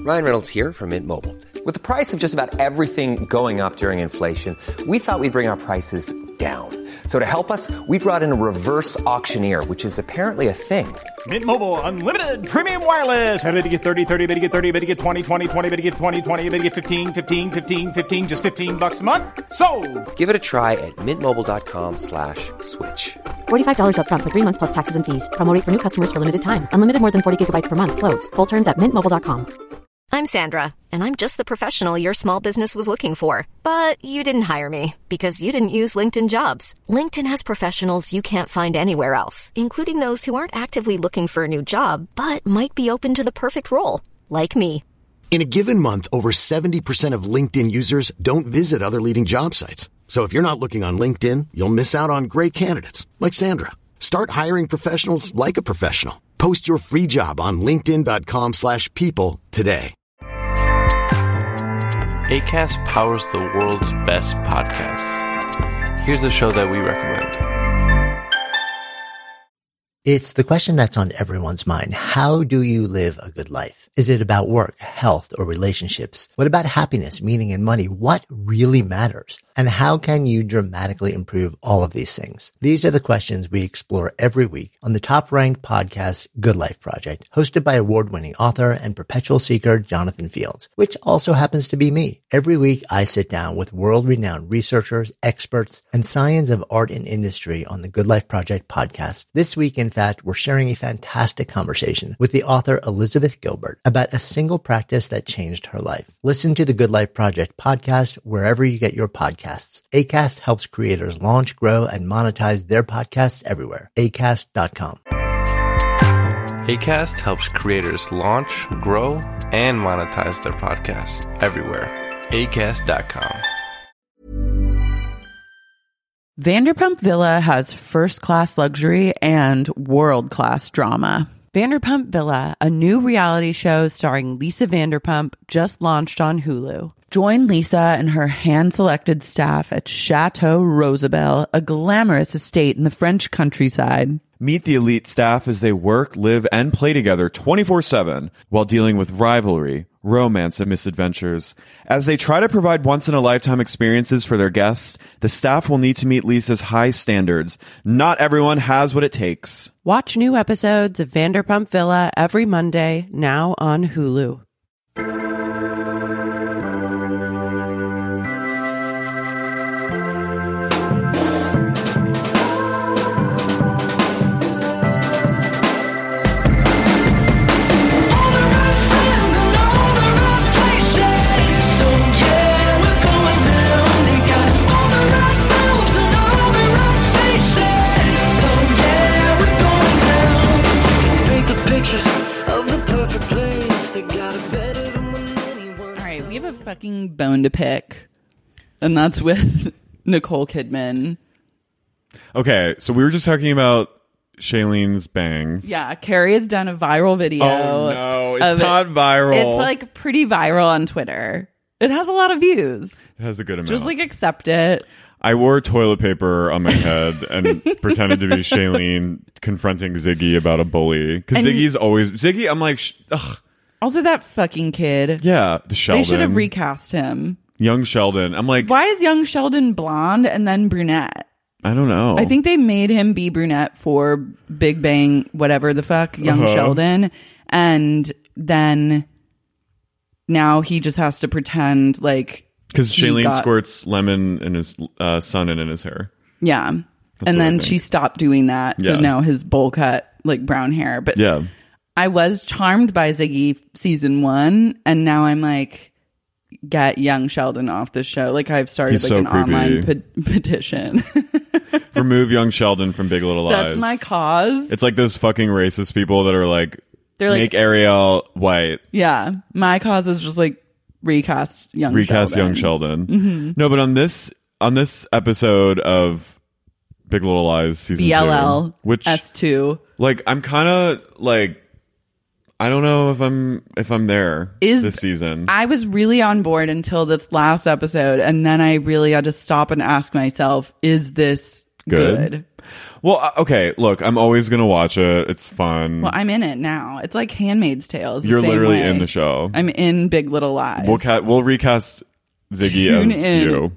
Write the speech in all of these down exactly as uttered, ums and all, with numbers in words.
Ryan Reynolds here from Mint Mobile. With the price of just about everything going up during inflation, we thought we'd bring our prices down. So to help us, we brought in a reverse auctioneer, which is apparently a thing. Mint Mobile Unlimited Premium Wireless. How to get thirty, thirty, how to get thirty, how to get twenty, twenty, twenty, how to get twenty, twenty, how to get fifteen, fifteen, fifteen, fifteen, just fifteen bucks a month? Sold! Give it a try at mintmobile.com slash switch. forty-five dollars up front for three months plus taxes and fees. Promo rate for new customers for limited time. Unlimited more than forty gigabytes per month. Slows full terms at mint mobile dot com. I'm Sandra, and I'm just the professional your small business was looking for. But you didn't hire me because you didn't use LinkedIn Jobs. LinkedIn has professionals you can't find anywhere else, including those who aren't actively looking for a new job, but might be open to the perfect role, like me. In a given month, over seventy percent of LinkedIn users don't visit other leading job sites. So if you're not looking on LinkedIn, you'll miss out on great candidates like Sandra. Start hiring professionals like a professional. Post your free job on linkedin.com slash people today. Acast powers the world's best podcasts. Here's a show that we recommend. It's the question that's on everyone's mind. How do you live a good life? Is it about work, health, or relationships? What about happiness, meaning, and money? What really matters? And how can you dramatically improve all of these things? These are the questions we explore every week on the top-ranked podcast, Good Life Project, hosted by award-winning author and perpetual seeker Jonathan Fields, which also happens to be me. Every week, I sit down with world-renowned researchers, experts, and science of art and industry on the Good Life Project podcast. This week, in fact, we're sharing a fantastic conversation with the author Elizabeth Gilbert about a single practice that changed her life. Listen to the Good Life Project podcast wherever you get your podcasts. Acast helps creators launch, grow, and monetize their podcasts everywhere. acast dot com. Acast helps creators launch, grow, and monetize their podcasts everywhere. acast dot com. Vanderpump Villa has first-class luxury and world-class drama. Vanderpump Villa, a new reality show starring Lisa Vanderpump, just launched on Hulu. Join Lisa and her hand-selected staff at Chateau Rosabelle, a glamorous estate in the French countryside. Meet the elite staff as they work, live, and play together twenty-four seven while dealing with rivalry, romance, and misadventures. As they try to provide once-in-a-lifetime experiences for their guests, the staff will need to meet Lisa's high standards. Not everyone has what it takes. Watch new episodes of Vanderpump Villa every Monday, now on Hulu. Fucking bone to pick, and that's with Nicole Kidman. Okay, so we were just talking about Shailene's bangs. Yeah, Carrie has done a viral video. Oh no, it's not viral. It's like pretty viral on Twitter. It has a lot of views. It has a good amount. Just like accept it. I wore toilet paper on my head and pretended to be Shailene confronting Ziggy about a bully. Because Ziggy's always... Ziggy, I'm like... Sh- ugh. Also, that fucking kid. Yeah, the Sheldon. They should have recast him. Young Sheldon. I'm like... Why is young Sheldon blonde and then brunette? I don't know. I think they made him be brunette for Big Bang, whatever the fuck, young uh-huh. Sheldon. And then now he just has to pretend like... Because Shailene got... squirts lemon in his uh, sun and in his hair. Yeah. That's and then she stopped doing that. So yeah. now his bowl cut, like brown hair. But yeah. I was charmed by Ziggy season one. And now I'm like, get young Sheldon off the show. Like I've started He's like so an creepy. online pe- petition. Remove young Sheldon from Big Little Lies. That's my cause. It's like those fucking racist people that are like, They're like, make Ariel white. Yeah. My cause is just like recast young recast Sheldon. young Sheldon. Mm-hmm. No, but on this on this episode of Big Little Lies season B L L two, which S two, like I'm kind of like I don't know if I'm if I'm there is, this season. I was really on board until this last episode, and then I really had to stop and ask myself: is this good. good. Well, uh, okay, look, I'm always going to watch it. It's fun. Well, I'm in it now. It's like Handmaid's Tale. You're same literally way. in the show. I'm in Big Little Lies. We'll, ca- we'll recast Ziggy Tune as in. you.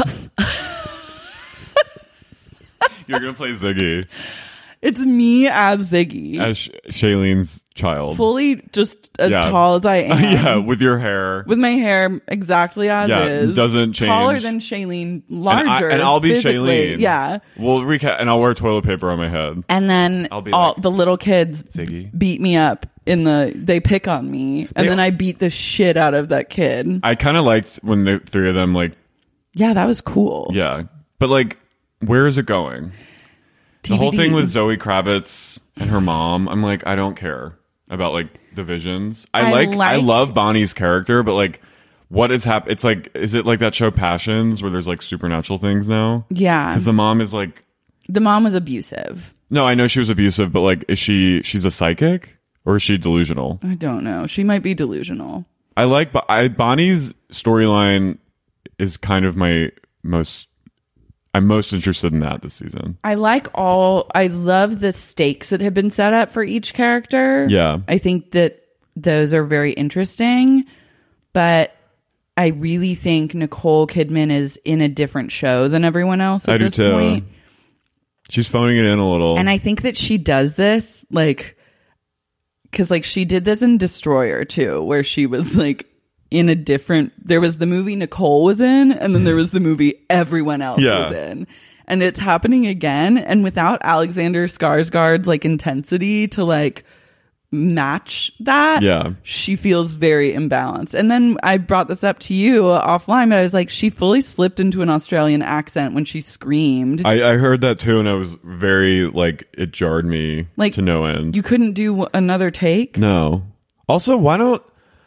You're going to play Ziggy. It's me as Ziggy. As Sh- Shailene's child. Fully just as Yeah. tall as I am. Yeah, with your hair. With my hair exactly as Yeah, is. doesn't change. Taller than Shailene, larger. And, I, and I'll be physically. Shailene. Yeah. We'll recast, and I'll wear toilet paper on my head. And then I'll be all like, the little kids Ziggy. beat me up in the, they pick on me. And They- then I beat the shit out of that kid. I kind of liked when the three of them, like, Yeah, that was cool. yeah. But, like, where is it going? T B D. The whole thing with Zoe Kravitz and her mom, I'm like, I don't care about, like, the visions. I, I like, I like- love Bonnie's character, but, like, what is happening? It's like, is it like that show Passions where there's, like, supernatural things now? Yeah. Because the mom is, like, The mom was abusive. no, I know she was abusive, but, like, is she, she's a psychic? Or is she delusional? I don't know. She might be delusional. I like, but I, Bonnie's storyline is kind of my most, I'm most interested in that this season. I like all, I love the stakes that have been set up for each character. Yeah. I think that those are very interesting, but I really think Nicole Kidman is in a different show than everyone else at I do this too. point. She's phoning it in a little. And I think that she does this like, because like she did this in Destroyer too, where she was like in a different, there was the movie Nicole was in, and then there was the movie everyone else Yeah. was in. And it's happening again, and without Alexander Skarsgård's like intensity to like match that, Yeah. she feels very imbalanced. And then I brought this up to you offline, but I was like, she fully slipped into an Australian accent when she screamed. I, I heard that too, and I was very, like, it jarred me Like, to no end. You couldn't do another take? No. Also, why don't,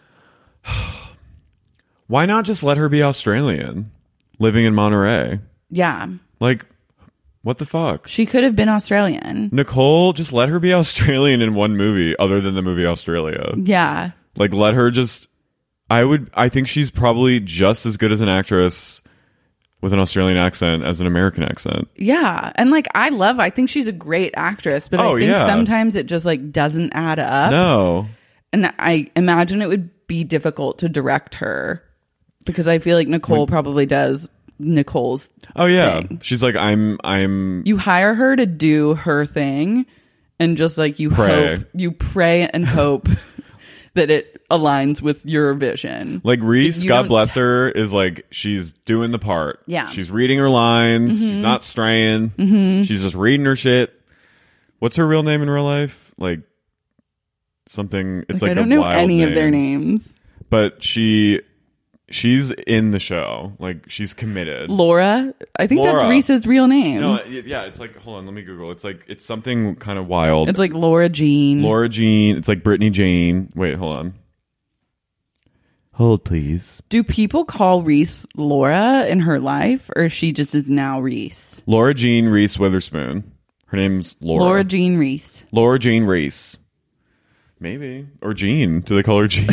why not just let her be Australian, living in Monterey? Yeah. Like, what the fuck? She could have been Australian. Nicole, just let her be Australian in one movie other than the movie Australia. Yeah. Like, let her just, I would, I think she's probably just as good as an actress with an Australian accent as an American accent. Yeah. And like, I love, I think she's a great actress, but Oh, I think yeah. sometimes it just like doesn't add up. No. And I imagine it would be difficult to direct her because I feel like Nicole probably does Nicole's Oh yeah. thing. She's like, I'm, I'm, You hire her to do her thing and just like you Pray. hope, you pray and hope that it aligns with your vision. like Reese, You God don't- bless her, is like, she's doing the part. Yeah. She's reading her lines. She's not straying. Mm-hmm. She's just reading her shit. What's her real name in real life? Like, something, it's like, I don't a know wild any name. of their names. But she, she's in the show. Like, she's committed. Laura, I think that's Laura. Reese's real name. No, it- yeah, it's like, hold on, let me Google. It's like, it's something kind of wild. It's like Laura Jean. Laura Jean. It's like Brittany Jane. Wait, hold on. Hold, please. Do people call Reese Laura in her life, or she just is now Reese? Laura Jean Reese Witherspoon. Her name's Laura. Laura Jean Reese. Laura Jean Reese. Maybe. Or Jean. Do they call her Jean?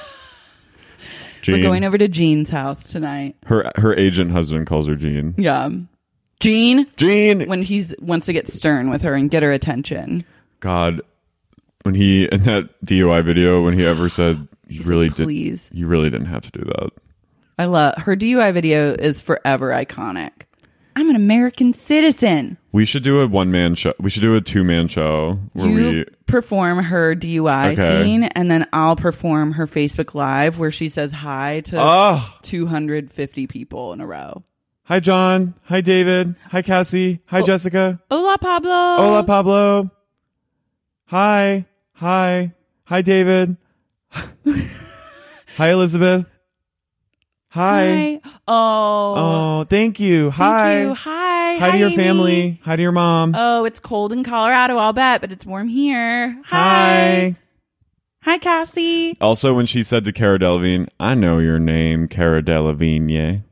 Jean. We're going over to Jean's house tonight. Her her agent husband calls her Jean. Yeah. Jean, Jean! when he's wants to get stern with her and get her attention. God. When he, in that D U I video, when he ever said, you really like, did, "Please." you really didn't have to do that. I love her D U I video is forever iconic. I'm an American citizen. We should do a one man show. We should do a two man show where You we, perform her D U I Okay. scene, and then I'll perform her Facebook Live where she says hi to oh, two hundred fifty people in a row. hi John, hi David, hi Cassie, hi Oh. Jessica, Hola, Pablo. hola Pablo, hi, hi, hi David, hi Elizabeth, hi. Hi. Oh. Oh, thank you. Thank Hi. you. Hi. Hi to your Amy. family. Hi to your mom. Oh, it's cold in Colorado, I'll bet, but it's warm here. Hi. Hi, Cassie. Also, when she said to Cara Delevingne, I know your name, Cara Delevingne.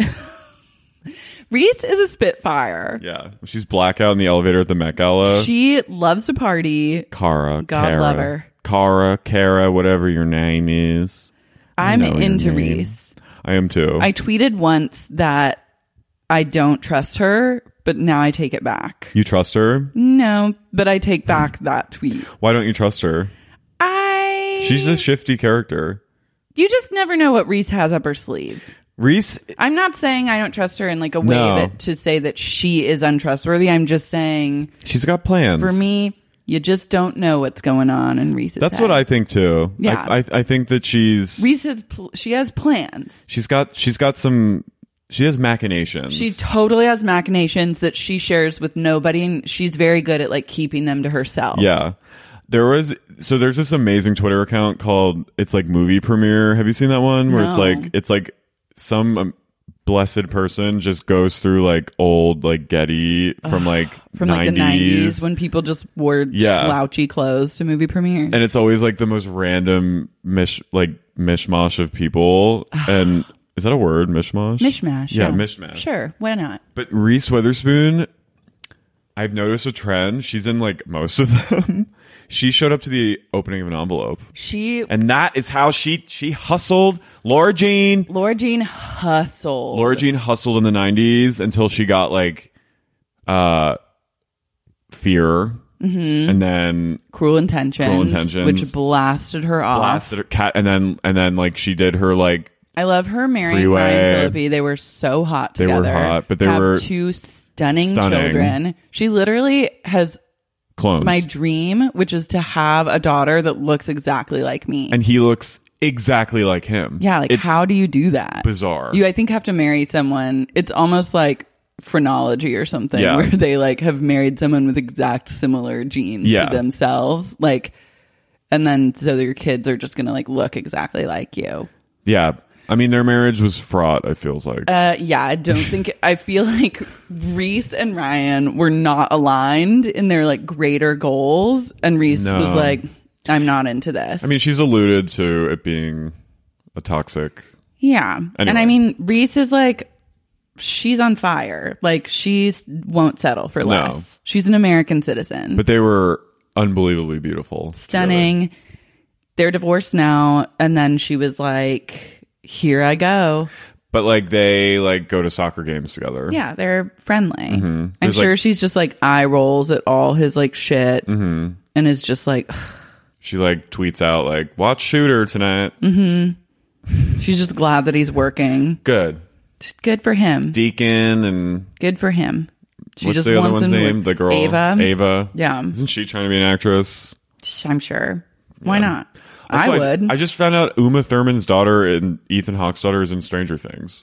Reese is a spitfire. Yeah. She's blackout in the elevator at the Met Gala. She loves to party. Cara. God Cara. love her. Cara, Cara, whatever your name is. I I'm know your into name. Reese. I am too. I tweeted once that I don't trust her but now I take it back. You trust her? No, but I take back that tweet. Why don't you trust her? I... She's a shifty character. You just never know what Reese has up her sleeve. Reese... I'm not saying I don't trust her in like a way No. that to say that she is untrustworthy. I'm just saying... She's got plans. For me, you just don't know what's going on in Reese's That's head. what I think too. Yeah. I, I, I think that she's... Reese has... Pl- she has plans. She's got, she's got some... She has machinations. She totally has machinations that she shares with nobody, and she's very good at like keeping them to herself. Yeah. There was... So there's this amazing Twitter account called... It's like Movie Premiere. Have you seen that one? Where No. it's like... It's like some... Um, blessed person just goes through like old like Getty from like From nineties. like the nineties when people just wore Yeah. slouchy clothes to movie premieres. And it's always like the most random mish like mishmash of people. And is that a word? Mishmash? Mishmash. Yeah, mishmash. Sure, why not? But Reese Witherspoon, I've noticed a trend. She's in like most of them. She showed up to the opening of an envelope. She And that is how she she hustled. Laura Jean. Laura Jean hustled. Laura Jean hustled in the nineties until she got like uh Fear. Mm-hmm. And then Cruel Intentions, Cruel Intentions. which blasted her off. blasted her cat and then and then like she did her like I love her marrying Freeway. Ryan Phillippe. They were so hot They were together. hot, but they Have were two stunning, stunning. children. She literally has clones. my dream, which is to have a daughter that looks exactly like me. And he looks exactly like him. Yeah, like It's how do you do that? bizarre. You, I think, have to marry someone. It's almost like phrenology or something, Yeah. where they like have married someone with exact similar genes Yeah. to themselves, like, and then so your kids are just gonna like look exactly like you. Yeah. I mean, their marriage was fraught, it feels like. Uh, yeah, I don't think I feel like Reese and Ryan were not aligned in their like greater goals, and Reese No. was like, "I'm not into this." I mean, she's alluded to it being a toxic. yeah, and Anyway. I mean, Reese is like, she's on fire. Like she won't settle for No. less. She's an American citizen, But they were unbelievably beautiful. stunning. together. They're divorced now, and then she was like, "Here I go." But like they like go to soccer games together. Yeah, they're friendly. I'm There's, sure like- she's just like eye rolls at all his like shit, and is just like, She like tweets out like, watch Shooter tonight. she's just glad that he's working. Good. Good for him. Deacon and Good for him. She what's just the other wants one's him to name? work. The girl. Ava. Ava. Yeah. Isn't she trying to be an actress? I'm sure. Why not? Also, I would. I, just found out Uma Thurman's daughter and Ethan Hawke's daughter is in Stranger Things.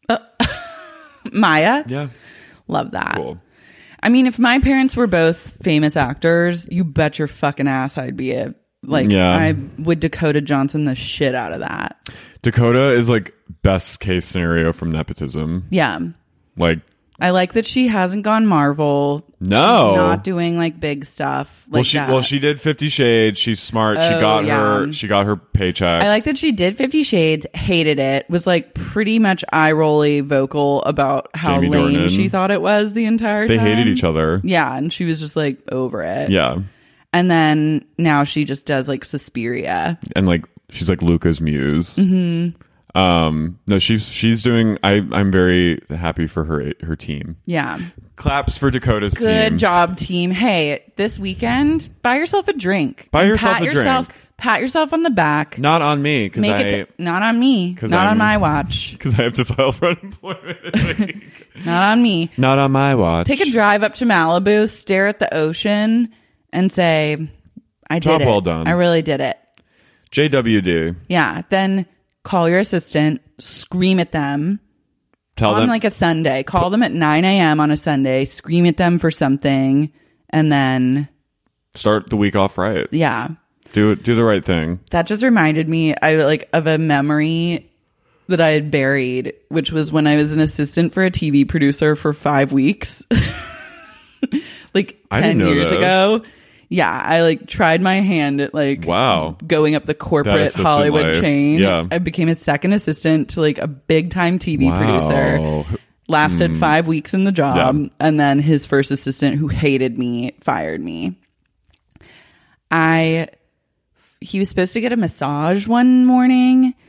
Maya. Yeah. Love that. Cool. I mean, if my parents were both famous actors, you bet your fucking ass I'd be a like. Yeah. I would Dakota Johnson the shit out of that. Dakota is like best case scenario from nepotism. Yeah. Like, I like that she hasn't gone Marvel. No. She's not doing like big stuff. Like well, she that. well she did Fifty Shades. She's smart. she Oh, got yeah. her. She got her paycheck. I like that she did Fifty Shades, hated it, was like pretty much eye rolly vocal about how Jamie lame Dornan. she thought it was the entire They time. hated each other. Yeah, and she was just like over it. Yeah, And then now she just does like Suspiria. and like she's like Luca's muse. Mm-hmm. Um, no, she's she's doing. I I'm very happy for her her team. Yeah. Claps for Dakota's Good team. job, team. Hey, this weekend, buy yourself a drink. Buy And yourself pat a yourself, drink. Pat yourself on the back. Not on me because Make I it t- not on me. 'cause Not I'm- on my watch. because I have to file for unemployment. Not on me. Not on my watch. Take a drive up to Malibu, stare at the ocean, and say, I did Job it. well done. I really did it. J W D. Yeah. Then call your assistant, scream at them Tell on them like a Sunday. Call them at nine a.m. on a Sunday, scream at them for something, and then, start the week off right. yeah. Do it. Do the right thing. That just reminded me I like of a memory that I had buried, which was when I was an assistant for a T V producer for five weeks. Like I ten didn't know years this. ago. Yeah, I like tried my hand at like Wow. going up the That corporate assistant Hollywood life. chain. Yeah. I became a second assistant to like a big time T V Wow. producer. Lasted five weeks in the job, Yeah. and then his first assistant, who hated me, fired me. I he was supposed to get a massage one morning,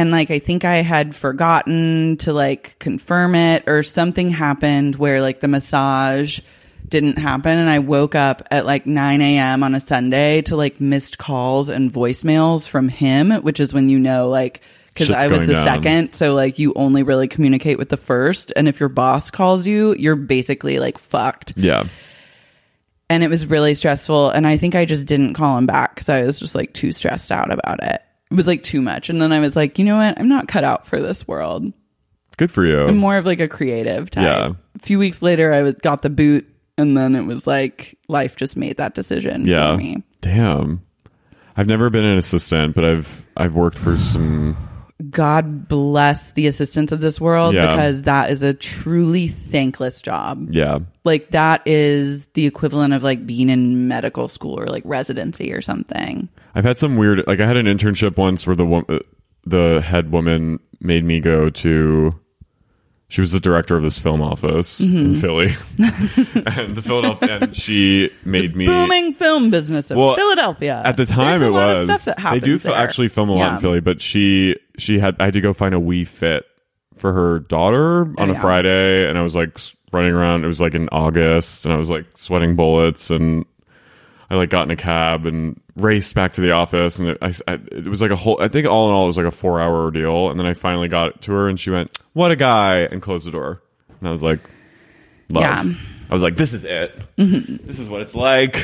And like I think I had forgotten to like confirm it, or something happened where like the massage didn't happen, and I woke up at like nine a.m. on a Sunday to like missed calls and voicemails from him, which is when you know like, because I was the down. second, so like you only really communicate with the first, and if your boss calls you, you're basically like fucked. Yeah. And it was really stressful, and I think I just didn't call him back because I was just like too stressed out about it. It was like too much, and then I was like, you know what? I'm not cut out for this world. Good for you. I'm more of like a creative type. Yeah. A few weeks later, I was, got the boot, and then it was like life just made that decision yeah. for me. Damn. I've never been an assistant, but I've I've worked for some. God bless the assistants of this world, yeah. because that is a truly thankless job. Yeah. Like that is the equivalent of like being in medical school or like residency or something. I've had some weird, like I had an internship once where the wo- the head woman made me go to, she was the director of this film office mm-hmm. in Philly. and the Philadelphia, and she made me. Booming film business of well, Philadelphia. At the time There's it a lot was. Of stuff that happens they do there. actually film a yeah. lot in Philly, but she she had, I had to go find a Wii Fit for her daughter on oh, a yeah. Friday, and I was like running around. It was like in August, and I was like sweating bullets, and I like got in a cab and raced back to the office, and it, I, I, it was like a whole, I think all in all it was like a four hour ordeal, and then I finally got it to her, and she went, "What a guy," and closed the door, and I was like, love. Yeah. I was like, this is it. Mm-hmm. This is what it's like.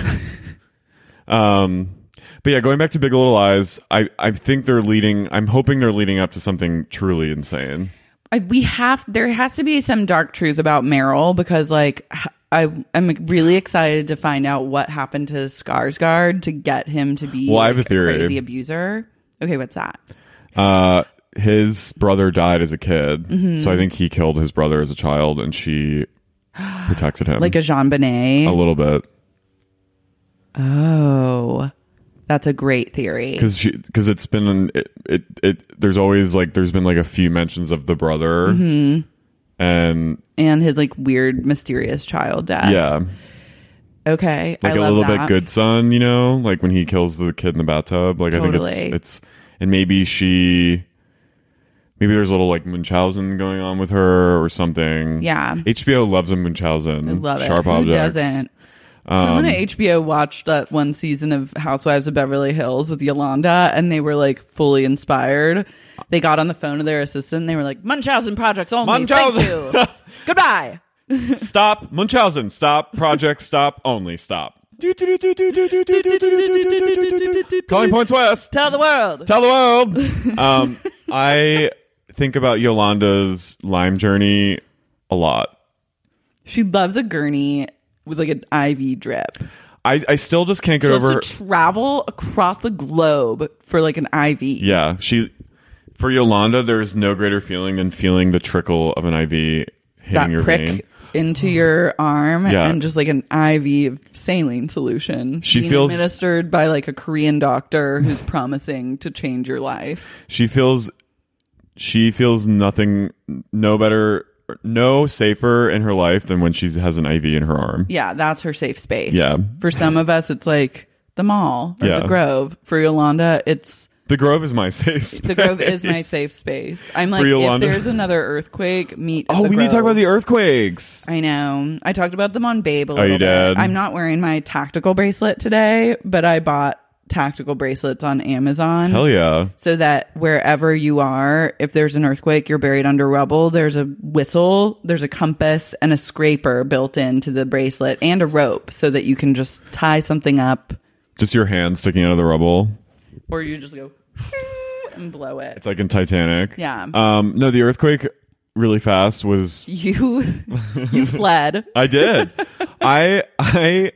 um, but yeah, going back to Big Little Lies, I, I think they're leading, I'm hoping they're leading up to something truly insane. I, we have, there has to be some dark truth about Meryl, because like I, I'm really excited to find out what happened to Skarsgård to get him to be well, like, I have a, theory. a crazy abuser. Okay, what's that? Uh, his brother died as a kid, mm-hmm. so I think he killed his brother as a child, and she protected him. Like a Jean Bonnet? A little bit. Oh, that's a great theory. Because because it's been it, it it there's always like there's been like a few mentions of the brother, mm-hmm. and and his like weird mysterious child death. Yeah. Okay, like I a love little that. bit Good Son, you know, like when he kills the kid in the bathtub. Like totally. I think it's it's and maybe she. Maybe there's a little like Munchausen going on with her or something. Yeah. H B O loves a Munchausen. I love it. Sharp Who objects. doesn't? Um, Someone at H B O watched that one season of Housewives of Beverly Hills with Yolanda, and they were like fully inspired. They got on the phone to their assistant, and they were like, Munchausen projects only. Munchausen. Thank you. Goodbye. Stop. Munchausen. Stop. Project stop. Only stop. Calling Points West. Tell the world. Tell the world. um, I think about Yolanda's Lyme journey a lot. She loves a gurney with like an I V drip. I, I still just can't get she over loves to travel across the globe for like an I V. Yeah, she for Yolanda, there's no greater feeling than feeling the trickle of an I V hitting that your prick vein into your arm, yeah. and just like an I V of saline solution. She being feels administered by like a Korean doctor who's promising to change your life. She feels she feels nothing, no better, no safer in her life than when she has an I V in her arm. Yeah, that's her safe space. Yeah. For some of us, it's like the mall or yeah. the Grove. For Yolanda, it's the Grove is my safe space. The Grove is my safe space. I'm like, if there's another earthquake, meet. Oh, the we Grove. need to talk about the earthquakes. I know. I talked about them on Babe a little oh, you bit. did? I'm not wearing my tactical bracelet today, but I bought tactical bracelets on Amazon. Hell yeah. So that wherever you are, if there's an earthquake, you're buried under rubble, there's a whistle, there's a compass, and a scraper built into the bracelet, and a rope so that you can just tie something up. Just your hand sticking out of the rubble. Or you just go and blow it. It's like in Titanic. Yeah. Um, no, the earthquake really fast was... You, you fled. I did. I, I,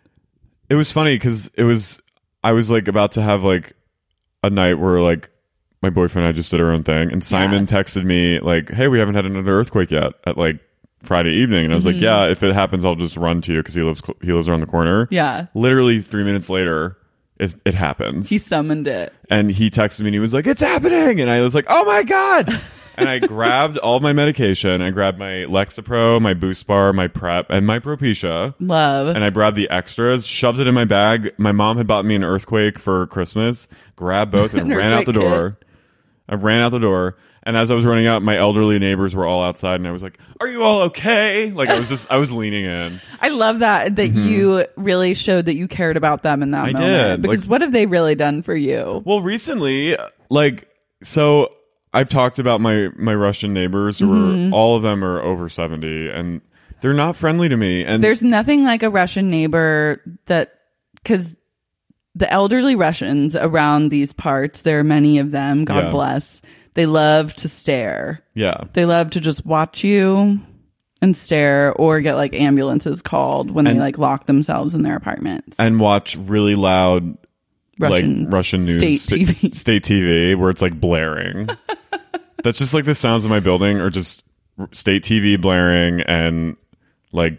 it was funny because it was... I was like about to have like a night where like my boyfriend and I just did our own thing, and Simon yeah. texted me like, "Hey, we haven't had another earthquake yet," at like Friday evening, and I was mm-hmm. like, "Yeah, if it happens, I'll just run to you because he lives cl- he lives around the corner." Yeah. Literally three minutes later, it it happens. He summoned it, and he texted me and he was like, "It's happening!" And I was like, "Oh my god!" And I grabbed all my medication. I grabbed my Lexapro, my Boost Bar, my Prep, and my Propecia. Love. And I grabbed the extras, shoved it in my bag. My mom had bought me an earthquake for Christmas. Grabbed both and ran out the door. I ran out the door. And as I was running out, my elderly neighbors were all outside, and I was like, "Are you all okay?" Like I was just, I was leaning in. I love that that Mm-hmm. you really showed that you cared about them in that I moment. did. Because Like- what have they really done for you? Well, recently, like, so I've talked about my my Russian neighbors, who Mm-hmm. are all of them are over seventy, and they're not friendly to me. And There's nothing like a Russian neighbor that, because the elderly Russians around these parts, there are many of them, God Yeah. bless, they love to stare. yeah, They love to just watch you and stare, or get like ambulances called when And- they like lock themselves in their apartments. and watch really loud. Russian like Russian news state sta- T V. state T V where it's like blaring. That's just like the sounds of my building, or just r- state T V blaring and like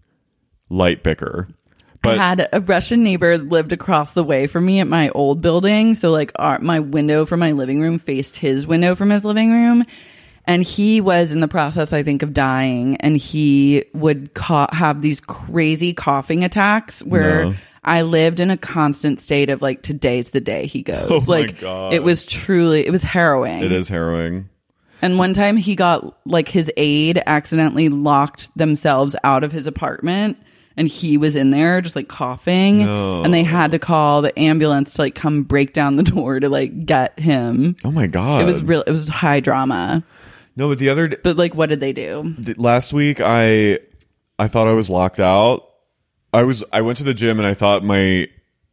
light bicker. But I had a Russian neighbor that lived across the way from me at my old building. So like our, my window from my living room faced his window from his living room. And he was in the process, I think, of dying. And he would ca- have these crazy coughing attacks where No. I lived in a constant state of like, today's the day he goes. Oh my like God. it was truly, it was harrowing. it is harrowing. And one time he got like his aide accidentally locked themselves out of his apartment, and he was in there just like coughing, No. and they had to call the ambulance to like come break down the door to like get him. Oh my God. It was real. It was high drama. No, but the other d- But like, what did they do? th- last week I I thought I was locked out. I was I went to the gym and I thought my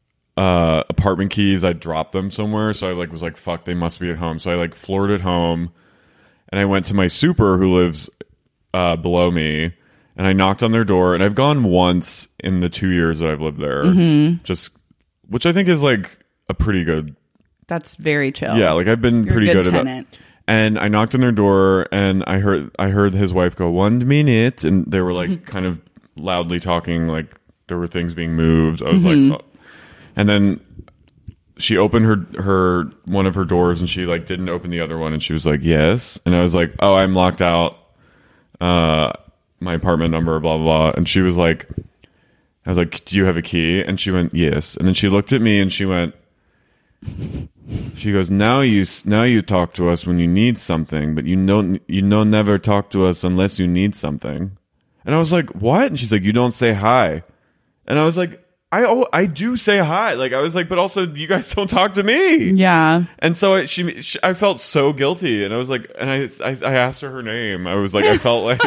uh apartment keys, I dropped them somewhere, so I like was like, fuck, they must be at home. So I like floored it home, and I went to my super who lives uh below me, and I knocked on their door, and I've gone once in the two years that I've lived there. Mm-hmm. Just which I think is like a pretty good. That's very chill. Yeah, like I've been You're a pretty good good, tenant. about. And I knocked on their door, and I heard I heard his wife go, "One minute," and they were like kind of loudly talking, like there were things being moved. I was Mm-hmm. like, oh. And then she opened her her one of her doors, and she like didn't open the other one, and she was like, "Yes," and I was like, "Oh, I'm locked out. Uh, my apartment number, blah blah blah," and she was like, "I was like, do you have a key?" And she went, "Yes," and then she looked at me, and she went. She goes, now you now you talk to us when you need something, but you don't you know never talk to us unless you need something. And I was like, what? And she's like, you don't say hi. And I was like, I oh, I do say hi. Like I was like, but also you guys don't talk to me. Yeah. And so it, she, she I felt so guilty, and I was like, and I, I I asked her her name. I was like, I felt like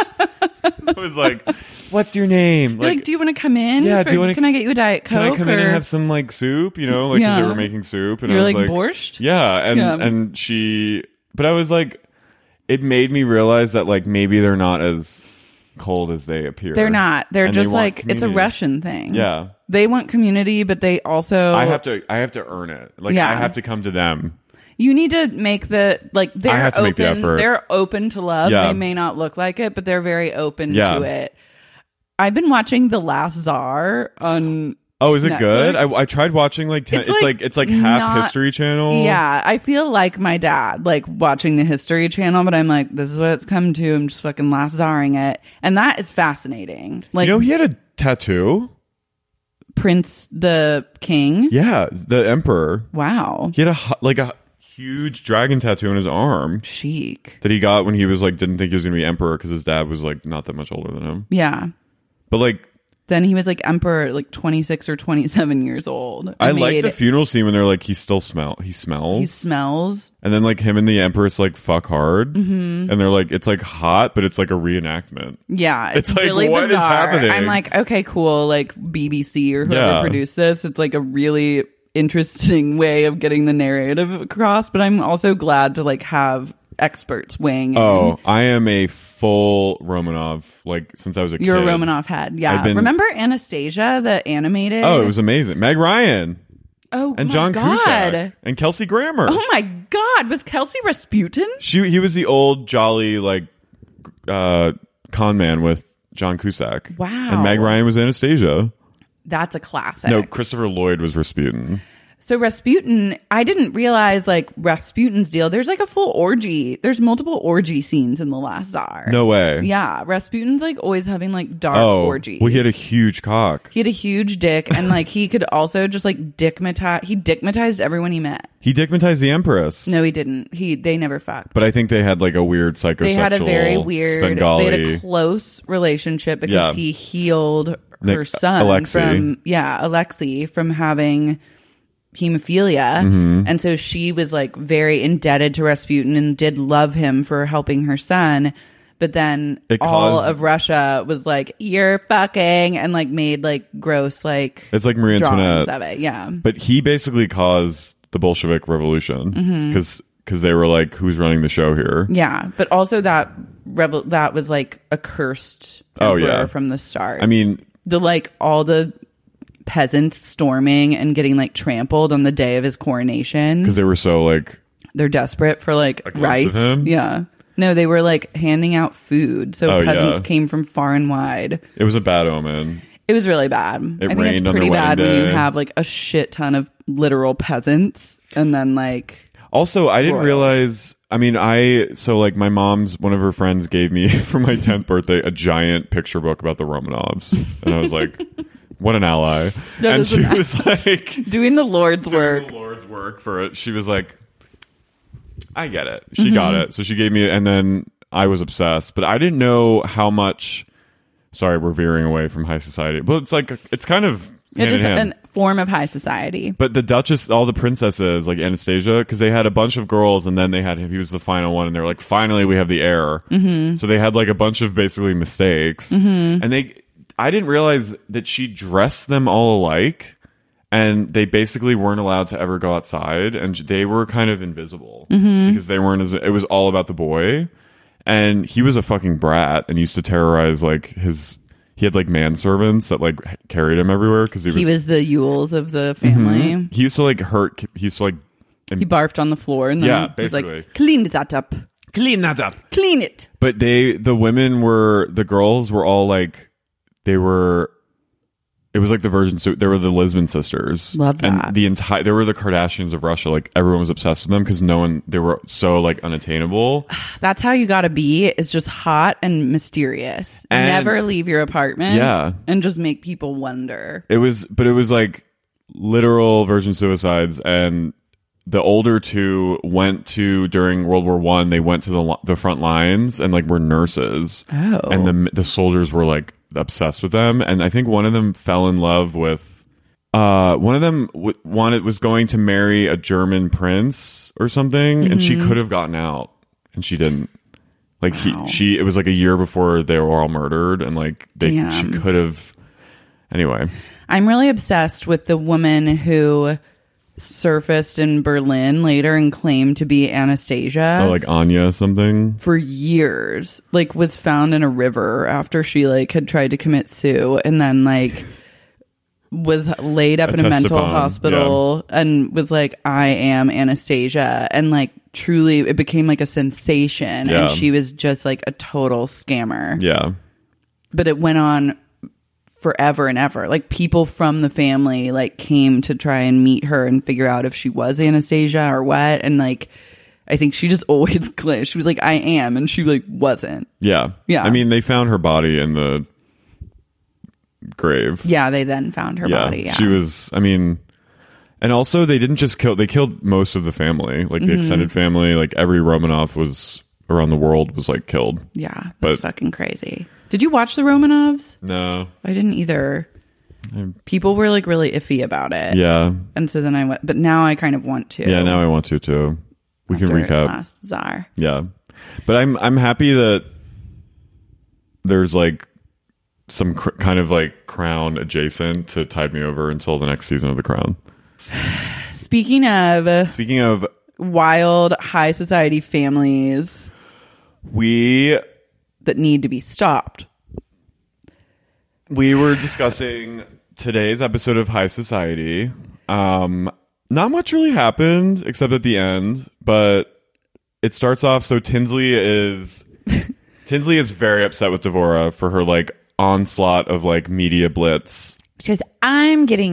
I was like, what's your name? You're like, do you want to come in? Yeah, For- do you wanna- Can I get you a Diet Coke? Can I come in or- and have some like soup? You know, like 'cause Yeah. they were making soup, and You're I was like, like, borscht? Yeah, and Yeah. and she, but I was like, it made me realize that like maybe they're not as cold as they appear. They're not. They're And they just want like, it's a community. Russian thing. Yeah. They want community, but they also. I have to. I have to earn it. Like Yeah. I have to come to them. You need to make the like they're I have to open, make the effort. They're open to love. Yeah. They may not look like it, but they're very open Yeah. to it. I've been watching The Last Tsar on. Oh, is it Netflix. good? I, I tried watching like ten, It's it's, like like it's like half not- History Channel. Yeah, I feel like my dad, like watching the History Channel, but I'm like, this is what it's come to. I'm just fucking Last Tsaring it, and that is fascinating. Like you know, he had a tattoo. Prince the King. Yeah, the Emperor. Wow, He had a hu- like a huge dragon tattoo on his arm chic. that he got when he was like didn't think he was gonna be emperor because his dad was like not that much older than him. Yeah. But like Then he was like emperor, like twenty-six or twenty-seven years old. I Made- like the funeral scene when they're like he still smell he smells He smells. and then like him and the empress like fuck hard mm-hmm. and they're like it's like hot but it's like a reenactment. Yeah, it's, It's like, really what is bizarre. happening? I'm like, okay, cool. Like B B C or whoever Yeah. produced this, it's like a really interesting way of getting the narrative across. But I'm also glad to like have experts weighing in. Oh, I am a full Romanov like since I was a You're kid. a Romanov head. Yeah. I've been- Remember Anastasia, the animated? Oh, it was amazing. Meg Ryan Oh, and my John God. Cusack and Kelsey Grammer. Oh my God. Was Kelsey Rasputin? She he was the old jolly like uh con man with John Cusack. Wow. And Meg Ryan was Anastasia. That's a classic. No, Christopher Lloyd was Rasputin. So Rasputin, I didn't realize like Rasputin's deal. There's like a full orgy. There's multiple orgy scenes in The Last Tsar. No way. Yeah. Rasputin's like always having like dark oh, orgies. Well, he had a huge cock. He had a huge dick, and like he could also just like dickmatize. He dickmatized everyone he met. He dickmatized the Empress. No, he didn't. He they never fucked. But I think they had like a weird psychosexual. They had a very weird. Svengali. They had a close relationship because Yeah. he healed her Nick, son Alexei. from yeah Alexei from having hemophilia, Mm-hmm. and so she was like very indebted to Rasputin and did love him for helping her son. But then It all caused- of Russia was like, "You're fucking," and like made like gross like It's like Marie drawings Antoinette. of it. Yeah, But he basically caused the Bolshevik Revolution because because they were like, who's running the show here? yeah. But also that rebel that was like a cursed Oh, emperor yeah. from the start. I mean, the like all the peasants storming and getting like trampled on the day of his coronation because they were so like, they're desperate for like A glimpse rice. of him? Yeah. No, they were like handing out food. So Oh, peasants yeah. came from far and wide. it was a bad omen. It was really bad. It I think rained it's on pretty their bad wedding when you day. have like a shit ton of literal peasants and then like Also, I didn't Royals. realize. I mean, I so like my mom's one of her friends gave me for my tenth birthday a giant picture book about the Romanovs, and I was like, "What an ally!" That and is she an- was like, doing the Lord's doing work. the Lord's work for it. She was like, "I get it." She got it, so she gave me, and then I was obsessed, but I didn't know how much. Sorry, we're veering away from high society, but it's like it's kind of It hand is in hand. a form of high society. But the Duchess, all the princesses, like Anastasia, because they had a bunch of girls, and then they had him. He was the final one, and they were like, "Finally, we have the heir." Mm-hmm. So they had like a bunch of basically mistakes, mm-hmm. and they. I didn't realize that she dressed them all alike, and they basically weren't allowed to ever go outside, and they were kind of invisible Mm-hmm. because they weren't as. It was all about the boy, and he was a fucking brat and used to terrorize like his. He had like manservants that like carried him everywhere because he was. He was the Yules of the family. He used to like hurt. He used to like. He barfed on the floor and then Yeah, was basically. like, clean that up. Clean that up. Clean it. But they, the women were, the girls were all like, they were. It was like the Virgin. So they were the Lisbon sisters. Love that. And the entire, they were the Kardashians of Russia. Like everyone was obsessed with them because no one. They were so like unattainable. That's how you gotta be, is just hot and mysterious. And- Never leave your apartment. Yeah. And just make people wonder. It was, but it was like literal virgin suicides, and the older two went to during World War One. They went to the li- the front lines and like were nurses. Oh. And the the soldiers were like obsessed with them, and I think one of them fell in love with. Uh, one of them w- wanted was going to marry a German prince or something, and she could have gotten out, and she didn't. Like Wow. he, she, it was like a year before they were all murdered, and like they, Damn. she could have. Anyway, I'm really obsessed with the woman who surfaced in Berlin later and claimed to be Anastasia. oh, like Anya something. For years, like was found in a river after she like had tried to commit sue, and then like was laid up in a Attested mental upon, hospital and was like, I am Anastasia, and like truly it became like a sensation, Yeah. and she was just like a total scammer. Yeah, But it went on forever and ever. Like people from the family like came to try and meet her and figure out if she was Anastasia or what, and like I think she just always glitched. She was like, I am, and she like wasn't. yeah, Yeah. I mean, they found her body in the grave. Yeah, they then found her yeah. body. Yeah. She was. I mean, and also they didn't just kill. They killed most of the family, like Mm-hmm. the extended family. Like every Romanov was around the world was like killed. Yeah, that's But- fucking crazy. Did you watch the Romanovs? No. I didn't either. People were like really iffy about it. Yeah. And so then I went, but now I kind of want to. Yeah. Now I want to too. We can after recap. Last Tsar. Yeah, but I'm I'm happy that there's like some cr- kind of like Crown adjacent to tide me over until the next season of The Crown. Speaking of Speaking of, wild high society families we that need to be stopped. we were discussing today's episode of High Society. Um, not much really happened except at the end, but it starts off. So Tinsley is Tinsley is very upset with Devorah for her like onslaught of like media blitz. She goes, I'm getting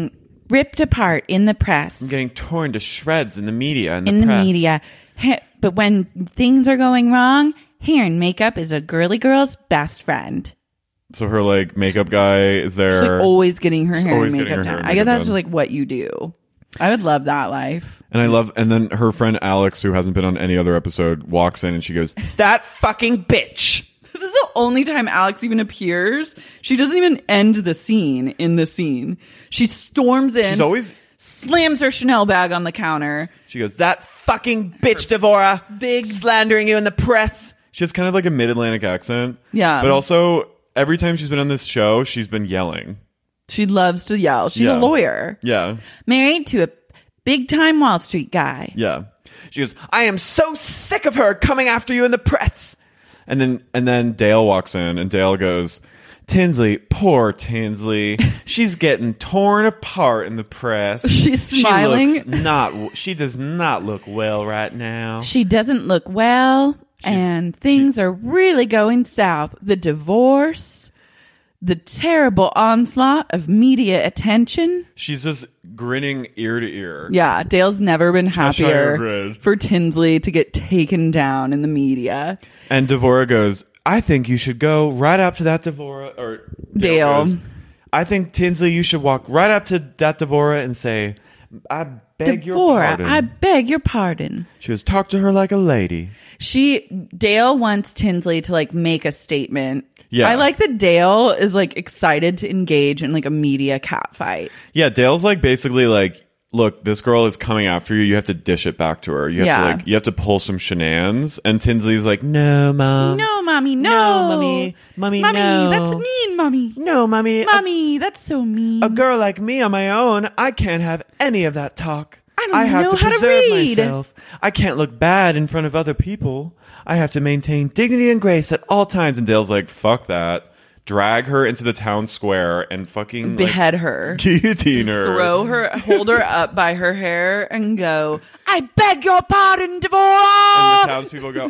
ripped apart in the press. I'm getting torn to shreds in the media. In the, in the press. media. But when things are going wrong, hair and makeup is a girly girl's best friend. So her like makeup guy is there. She's like always getting her She's hair and always getting makeup her done. hair and I guess makeup that's done. just like what you do. I would love that life. And I love, and then her friend Alex, who hasn't been on any other episode, walks in and she goes, "That fucking bitch." This is the only time Alex even appears. She doesn't even end the scene in the scene. She storms in. She's always slams her Chanel bag on the counter. She goes, "That fucking bitch, Devora, big slandering you in the press." She has kind of like a mid-Atlantic accent. Yeah. But also, every time she's been on this show, she's been yelling. She loves to yell. She's Yeah. a lawyer. Yeah. Married to a big-time Wall Street guy. Yeah. She goes, "I am so sick of her coming after you in the press." And then and then Dale walks in and Dale goes, "Tinsley, poor Tinsley. She's getting torn apart in the press. She's smiling. She looks not she does not look well right now." She doesn't look well, and things are really going south. The divorce, the terrible onslaught of media attention. She's just grinning ear to ear. Yeah, Dale's never been Cheshire happier grin. for Tinsley to get taken down in the media. And Devora goes, "I think you should go right up to that Devora," or Dale. goes, "I think, Tinsley, you should walk right up to that Devora and say, 'I beg your Devora, pardon.'" I beg your pardon. She goes, "Talk to her like a lady." She Dale wants Tinsley to like make a statement. Yeah. I like that Dale is like excited to engage in like a media catfight. Yeah, Dale's like basically like, "Look, this girl is coming after you. You have to dish it back to her. You have Yeah. to like, you have to pull some shenanigans." And Tinsley's like, "No, mom. No, mommy, no, No, mommy. Mommy, mommy, no. that's mean, mommy. No, mommy. Mommy, that's so mean. A, a girl like me on my own, I can't have any of that talk. I don't I have know to how to preserve read. myself. I can't look bad in front of other people. I have to maintain dignity and grace at all times." And Dale's like, "Fuck that. Drag her into the town square and fucking Behead like, her. guillotine her. Throw her, hold her up by her hair and go, I beg your pardon, Devora. And the townspeople go,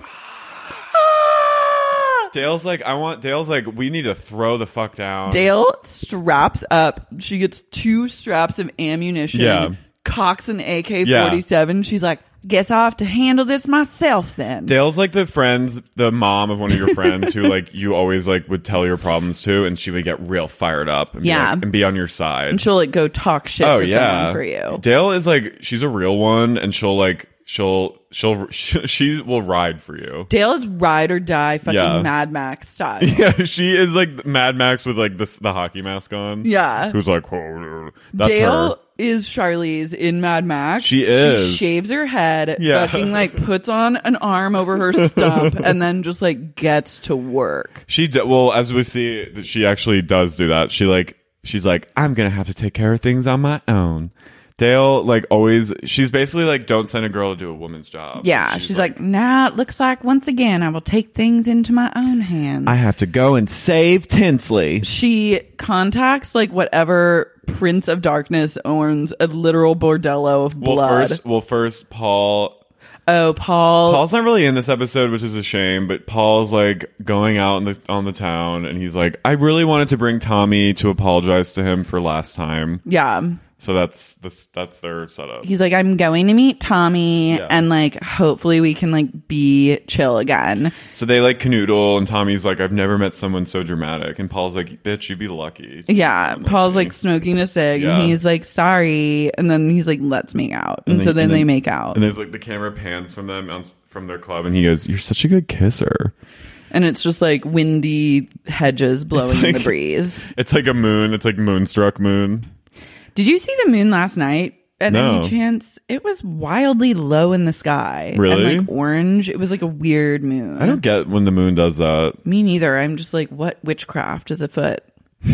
Dale's like, I want, Dale's like, we need to throw the fuck down. Dale straps up. She gets two straps of ammunition. Yeah. Cocks an A K forty-seven. Yeah. She's like, guess I'll have to handle this myself then. Dale's like the friends, the mom of one of your friends who like you always like would tell your problems to, and she would get real fired up and, Yeah. be, like, and be on your side. And she'll like go talk shit oh to yeah, someone for you. Dale is like, she's a real one, and she'll like, she'll, she'll, she, she will ride for you. Dale is ride or die fucking Yeah. Mad Max style. Yeah, she is like Mad Max with like the the hockey mask on. Yeah. who's like, oh, that's Dale her. is Charlize in Mad Max. She is. She shaves her head, Yeah. fucking like puts on an arm over her stump, and then just like gets to work. She d- well, as we see, that she actually does do that. She like, she's like, I'm gonna have to take care of things on my own. Dale like always, she's basically like, don't send a girl to do a woman's job. Yeah, she's, like, nah, it looks like once again I will take things into my own hands. I have to go and save Tinsley. She contacts like whatever Prince of Darkness owns a literal bordello of Well, blood. first, well, first, Paul. Oh, Paul. Paul's not really in this episode, which is a shame. But Paul's like going out in the on the town, and he's like, I really wanted to bring Tommy to apologize to him for last time. Yeah. So that's this that's their setup. He's like, I'm going to meet Tommy, Yeah. and like hopefully we can like be chill again. So they like canoodle, and Tommy's like, I've never met someone so dramatic. And Paul's like, bitch, you'd be lucky. Yeah, Paul's like smoking a cig, Yeah. and he's like, sorry, and then he's like, let's make out, and, And so they- then, and they make out, And there's like the camera pans from them on, from their club, and he goes, "You're such a good kisser." and it's just like windy hedges blowing in like- the breeze. It's like a moon. It's like moonstruck moon. Did you see the moon last night? At No. any chance? It was wildly low in the sky. Really? And like orange. It was like a weird moon. I don't get when the moon does that. Me neither. I'm just like, what witchcraft is afoot?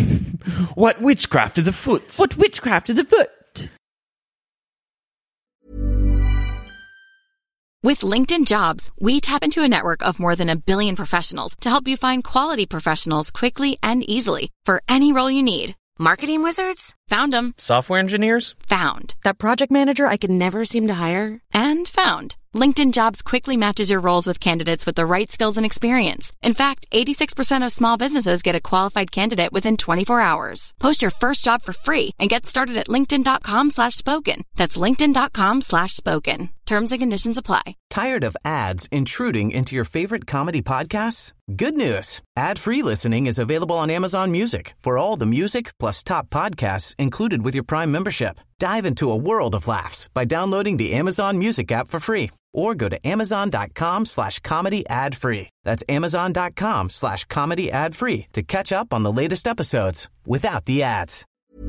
What witchcraft is afoot? What witchcraft is afoot? With LinkedIn Jobs, we tap into a network of more than a billion professionals to help you find quality professionals quickly and easily for any role you need. Marketing wizards? Found them. Software engineers? Found. That project manager I could never seem to hire? And found. LinkedIn Jobs quickly matches your roles with candidates with the right skills and experience. In fact, eighty-six percent of small businesses get a qualified candidate within twenty-four hours. Post your first job for free and get started at linkedin.com slash spoken. That's linkedin.com slash spoken. Terms and conditions apply. Tired of ads intruding into your favorite comedy podcasts? Good news. Ad-free listening is available on Amazon Music for all the music plus top podcasts included with your Prime membership. Dive into a world of laughs by downloading the Amazon Music app for free or go to amazon.com slash comedy ad free. That's amazon.com slash comedy ad free to catch up on the latest episodes without the ads.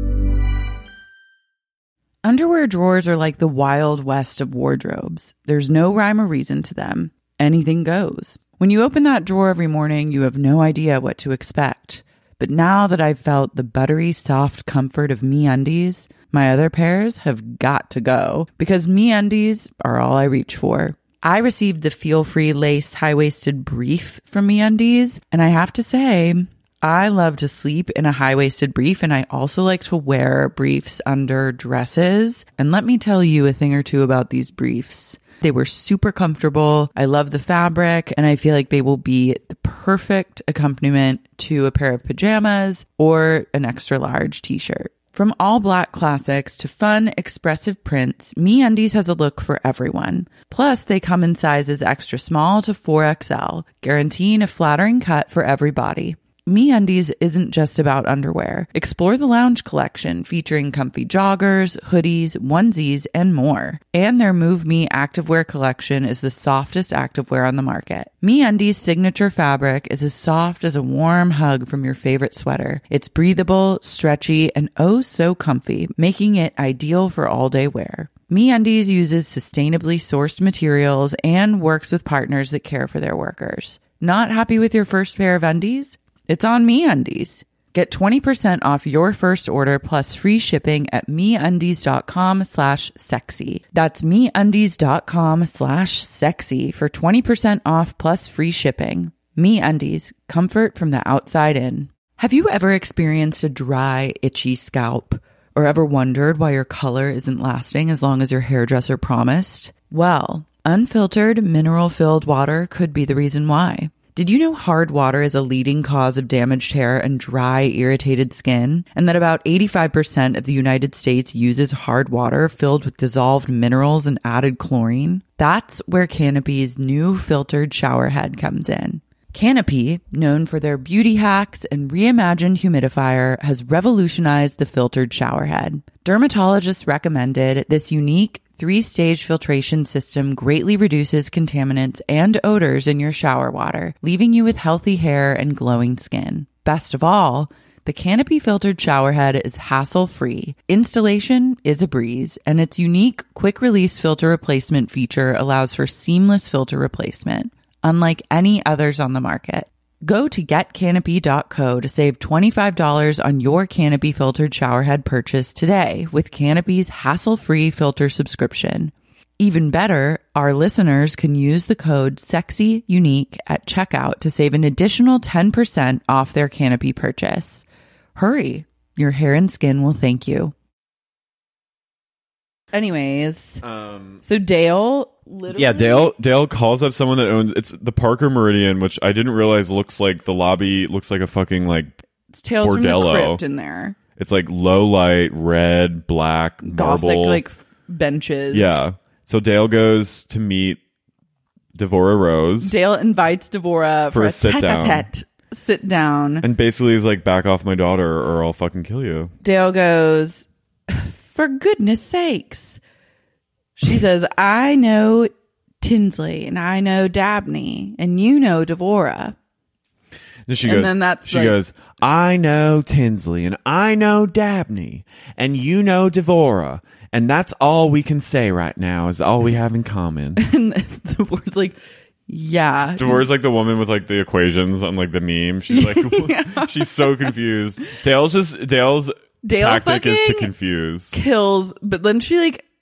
Underwear drawers are like the wild west of wardrobes. There's no rhyme or reason to them. Anything goes. When you open that drawer every morning, you have no idea what to expect. But now that I've felt the buttery, soft comfort of MeUndies, my other pairs have got to go because MeUndies are all I reach for. I received the feel-free lace high-waisted brief from MeUndies, and I have to say, I love to sleep in a high-waisted brief, and I also like to wear briefs under dresses. And let me tell you a thing or two about these briefs. They were super comfortable. I love the fabric, and I feel like they will be the perfect accompaniment to a pair of pajamas or an extra large t-shirt. From all black classics to fun, expressive prints, MeUndies has a look for everyone. Plus, they come in sizes extra small to four X L, guaranteeing a flattering cut for every body. MeUndies isn't just about underwear. Explore the lounge collection featuring comfy joggers, hoodies, onesies, and more. And their Move Me activewear collection is the softest activewear on the market. MeUndies' signature fabric is as soft as a warm hug from your favorite sweater. It's breathable, stretchy, and oh so comfy, making it ideal for all-day wear. MeUndies uses sustainably sourced materials and works with partners that care for their workers. Not happy with your first pair of undies? It's on MeUndies. Get twenty percent off your first order plus free shipping at MeUndies.com slash sexy. That's MeUndies.com slash sexy for twenty percent off plus free shipping. MeUndies, comfort from the outside in. Have you ever experienced a dry, itchy scalp? Or ever wondered why your color isn't lasting as long as your hairdresser promised? Well, unfiltered, mineral-filled water could be the reason why. Did you know hard water is a leading cause of damaged hair and dry, irritated skin? And that about eighty-five percent of the United States uses hard water filled with dissolved minerals and added chlorine? That's where Canopy's new filtered shower head comes in. Canopy, known for their beauty hacks and reimagined humidifier, has revolutionized the filtered shower head. Dermatologists recommended this unique three-stage filtration system greatly reduces contaminants and odors in your shower water, leaving you with healthy hair and glowing skin. Best of all, the Canopy filtered shower head is hassle-free. Installation is a breeze, and its unique quick-release filter replacement feature allows for seamless filter replacement, unlike any others on the market. Go to get canopy dot co to save twenty-five dollars on your Canopy filtered showerhead purchase today with Canopy's hassle-free filter subscription. Even better, our listeners can use the code SEXYUNIQUE at checkout to save an additional ten percent off their Canopy purchase. Hurry, your hair and skin will thank you. Anyways, um, so Dale literally... Yeah, Dale Dale calls up someone that owns... It's the Parker Meridian, which I didn't realize looks like the lobby, looks like a fucking, like, it's Tales bordello. From the Crypt in there. It's like low light, red, black, marble. Gothic, like, benches. Yeah. So Dale goes to meet Devora Rose. Dale invites Devora for, for a, a tete-a-tete sit down. And basically he's like, back off my daughter or I'll fucking kill you. Dale goes... For goodness sakes. She says, I know Tinsley and I know Dabney and you know Devora. Then she and goes, then that's she like, goes, I know Tinsley and I know Dabney and you know Devora. And that's all we can say right now is all we have in common. And Devora's like, yeah. Devora's like the woman with like the equations on like the meme. She's like, yeah. She's so confused. Dale's just, Dale's... Dale tactic is to confuse. Kills, but then she like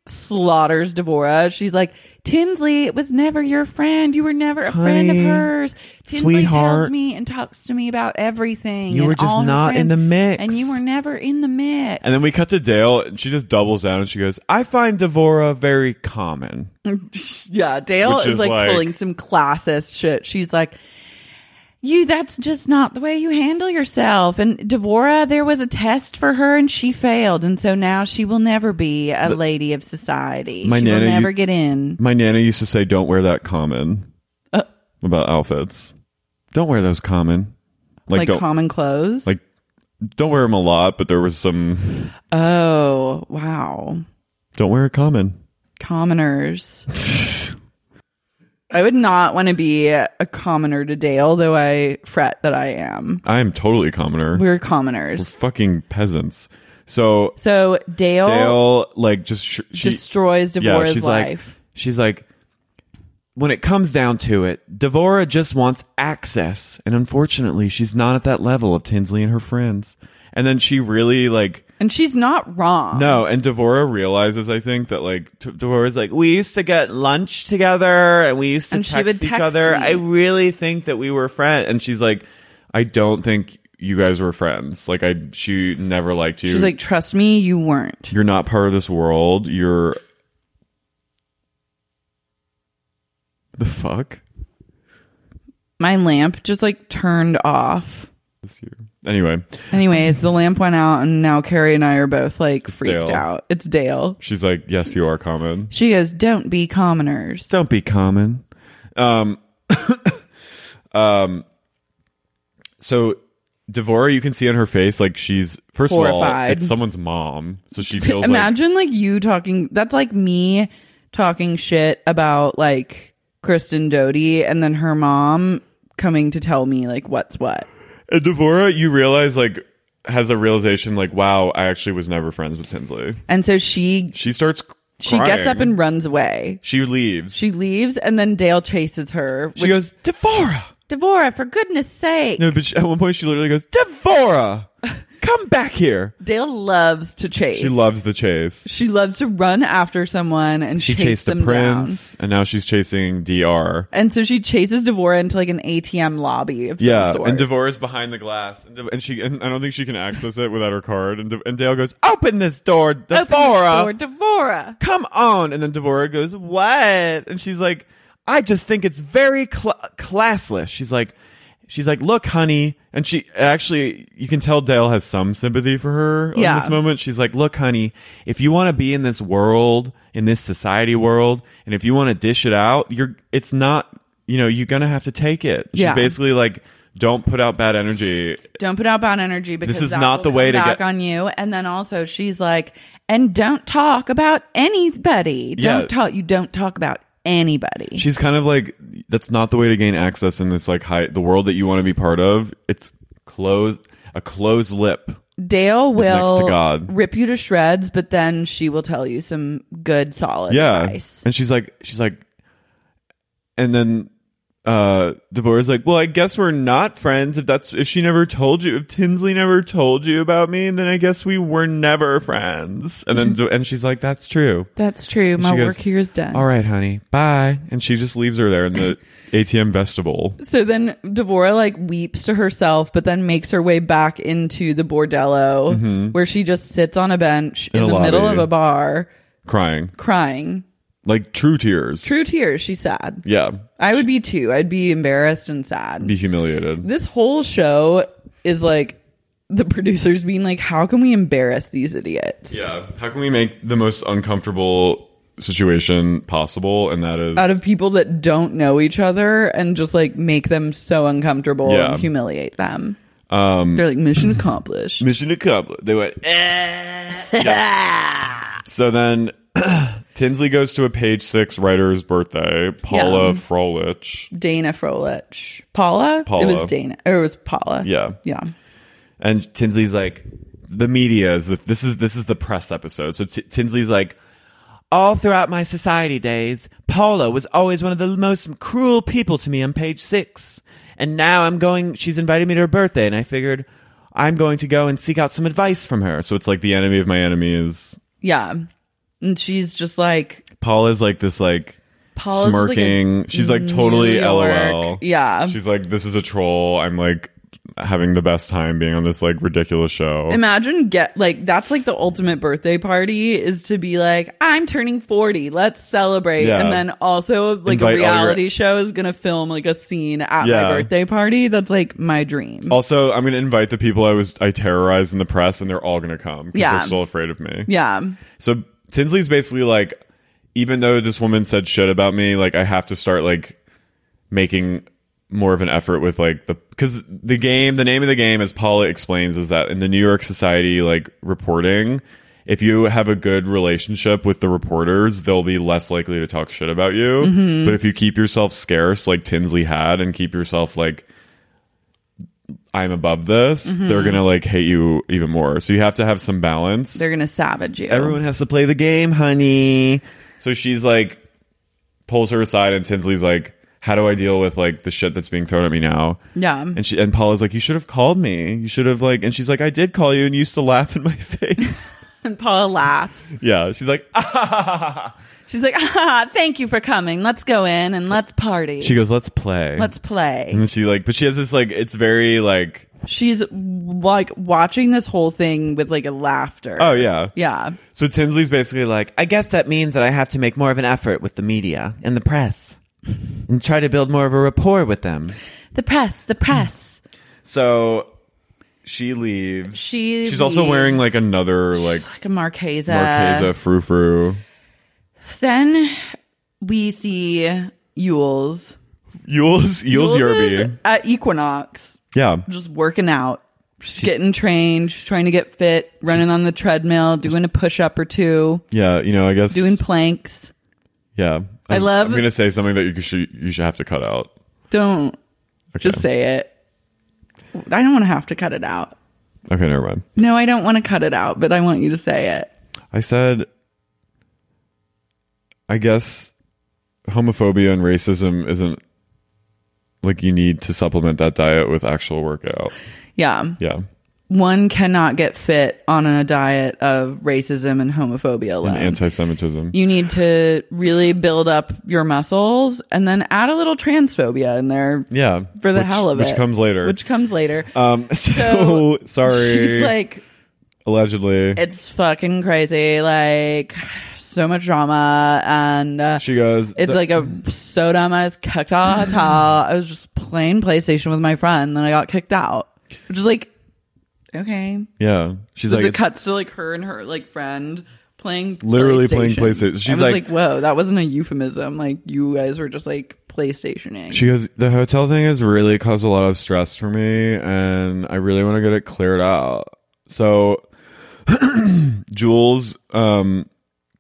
slaughters Devora. She's like, Tinsley, it was never your friend. You were never a Honey, friend of hers. Tinsley sweetheart, tells me and talks to me about everything. You and were just all her not friends, in the mix. And you were never in the mix. And then we cut to Dale, and she just doubles down and she goes, I find Devora very common. Yeah, Dale Which is, is like, like- pulling some classist shit. She's like, you, that's just not the way you handle yourself. And Devora, there was a test for her and she failed. And so now she will never be a lady of society. My she Nana, will never you- get in. My Nana used to say, don't wear that common Uh, about outfits. Don't wear those common. like don't, common clothes? Like, don't wear them a lot, but there was some, oh, wow. don't wear a common. Commoners. I would not want to be a commoner to Dale, though I fret that I am. I am totally a commoner. We're We're commoners. fucking peasants. So, So Dale, Dale, like, just, sh- she, destroys yeah, Devora's she's life. like, she's like, when it comes down to it, Devora just wants access. And unfortunately, she's not at that level of Tinsley and her friends. And then she really, like, And she's not wrong. no, and Devora realizes, I think, that, like, t- Devora's like, we used to get lunch together and we used to And she text would each text other. me. I really think that we were friends. And she's like, I don't think you guys were friends. Like, I, she never liked you. She's like, trust me, you weren't. You're not part of this world. You're. The fuck? My lamp just like turned off. This year. Anyway, Anyways, the lamp went out and now Carrie and I are both like freaked Dale. out. It's Dale. she's like, yes, you are common. She goes, don't be commoners. Don't be common. Um, um, so Devora, you can see on her face, like, she's, first of all, Horrified. it's someone's mom. So she feels like, Imagine like you talking, that's like me talking shit about like Kristen Doty and then her mom coming to tell me like what's what. and Devora, you realize, like, has a realization, like, wow, I actually was never friends with Tinsley. And so she She starts she crying. gets up and runs away. She leaves. She leaves and then Dale chases her. She goes, Devora! Devora, for goodness sake. No, but she, at one point she literally goes, Devora! Come back here! Dale loves to chase. She loves the chase. She loves to run after someone and She chase chased the them prince, and now she's chasing D R. down. And so she chases Devora into like an A T M lobby of some Yeah, sort. and Devora's behind the glass, and, De- and she, and I don't think she can access it without her card. And, De- and Dale goes, "Open this door, Open this Devora! door, Devora!" Come on!" And then Devora goes, "What?" And she's like, "I just think it's very cl- classless." She's like, "She's like, look, honey," and she actually, you can tell Dale has some sympathy for her Yeah. in this moment. She's like, "Look, honey, if you want to be in this world, in this society world, and if you want to dish it out, you're, it's not, you know, you're gonna have to take it." She's Yeah. basically like, "Don't put out bad energy." Don't put out bad energy because This is that not will the way come to back get- on you. And then also she's like, and don't talk about anybody. Yeah. Don't talk. You don't talk about anybody. She's kind of like, that's not the way to gain access in this like high, the world that you want to be part of. It's closed, a closed lip. Dale next to will God. rip you to shreds, but then she will tell you some good, solid Yeah. advice. And she's like, she's like, and then uh Devora's like, well, I guess we're not friends if that's, if she never told you, if Tinsley never told you about me, then I guess we were never friends. And then, and she's like, that's true. That's true. And My she work goes, here is done. All right, honey, bye. And she just leaves her there in the A T M vestibule. So then Devora like weeps to herself, but then makes her way back into the bordello where she just sits on a bench In in, a the middle lobby. of a bar Crying. crying. Like true tears. True tears. She's sad. Yeah. I would be too. I'd be embarrassed and sad. Be humiliated. This whole show is like the producers being like, how can we embarrass these idiots? Yeah. How can we make the most uncomfortable situation possible? And that is Out of people that don't know each other and just like make them so uncomfortable Yeah. and humiliate them. um, They're like, mission accomplished. mission accomplished. They went, eh. Yeah. So then Tinsley goes to a page six writer's birthday. Paula Yeah. Frolich. Dana Frolich. Paula? Paula. It was Dana. Or it was Paula. Yeah. Yeah. And Tinsley's like, the media is the, this is this is the press episode. So T- Tinsley's like, all throughout my society days, Paula was always one of the most cruel people to me on page six. And now I'm going, she's invited me to her birthday, and I figured I'm going to go and seek out some advice from her. So it's like the enemy of my enemy is Yeah. And she's just like... Paula's like this like Paula's smirking. Like a she's like New totally York. LOL. Yeah. She's like, this is a troll. I'm like having the best time being on this like ridiculous show. Imagine get like that's like the ultimate birthday party is to be like, I'm turning forty, let's celebrate. Yeah. And then also like Invite a reality your- show is gonna film like a scene at Yeah. my birthday party. That's like my dream. Also, I'm gonna invite the people I was I terrorized in the press, and they're all gonna come because Yeah. they're still afraid of me. Yeah. So Tinsley's basically like, even though this woman said shit about me, like I have to start like making more of an effort with like the because the game the name of the game, as Paula explains, is that in the New York Society like reporting, if you have a good relationship with the reporters, they'll be less likely to talk shit about you. Mhm. But if you keep yourself scarce like Tinsley had, and keep yourself like I'm above this, Mhm. they're gonna like hate you even more. So you have to have some balance. They're gonna savage you. Everyone has to play the game, honey. So she's like pulls her aside, and Tinsley's like, how do I deal with like the shit that's being thrown at me now? Yeah. And she and Paula's like, you should have called me. You should have like, and she's like, I did call you, and you used to laugh in my face. And Paula laughs. Yeah. She's like, ah. She's like, ah, thank you for coming. Let's go in and let's party. She goes, let's play. Let's play. And she like, but she has this like, it's very like, she's like watching this whole thing with like a laughter. oh yeah. Yeah. So Tinsley's basically like, I guess that means that I have to make more of an effort with the media and the press and try to build more of a rapport with them. The press, the press. So she leaves. She She's also leaves. wearing like another like Like a Marchesa. Marchesa frou frou. Then we see Yules. Yules, Yules Yerby. is at Equinox. Yeah. Just working out. She's getting trained. She's trying to get fit, running on the treadmill, doing a push up or two, Yeah, you know, I guess. doing planks. Yeah. I I'm, love- I'm going to say something that you should you should have to cut out. Don't Okay. just say it. I don't want to have to cut it out. Okay, never mind. No, I don't want to cut it out, but I want you to say it. I said, I guess homophobia and racism isn't like you need to supplement that diet with actual workout. Yeah. Yeah. One cannot get fit on a diet of racism and homophobia alone. And anti-Semitism. You need to really build up your muscles and then add a little transphobia in there. Yeah. For the which, hell of which it. Which comes later. Which comes later. Um, so, sorry. She's like, allegedly. it's fucking crazy. Like, so much drama. And uh, She goes, it's the- like a so dumb. I was kicked out. I was just playing PlayStation with my friend. Then I got kicked out. Which is like, okay. Yeah. She's So like, the it's cuts to like her and her like friend playing literally PlayStation. playing PlayStation. She's I was like- like, whoa, that wasn't a euphemism. Like you guys were just like PlayStationing. she goes, the hotel thing has really caused a lot of stress for me, and I really want to get it cleared out. So, Jules, um,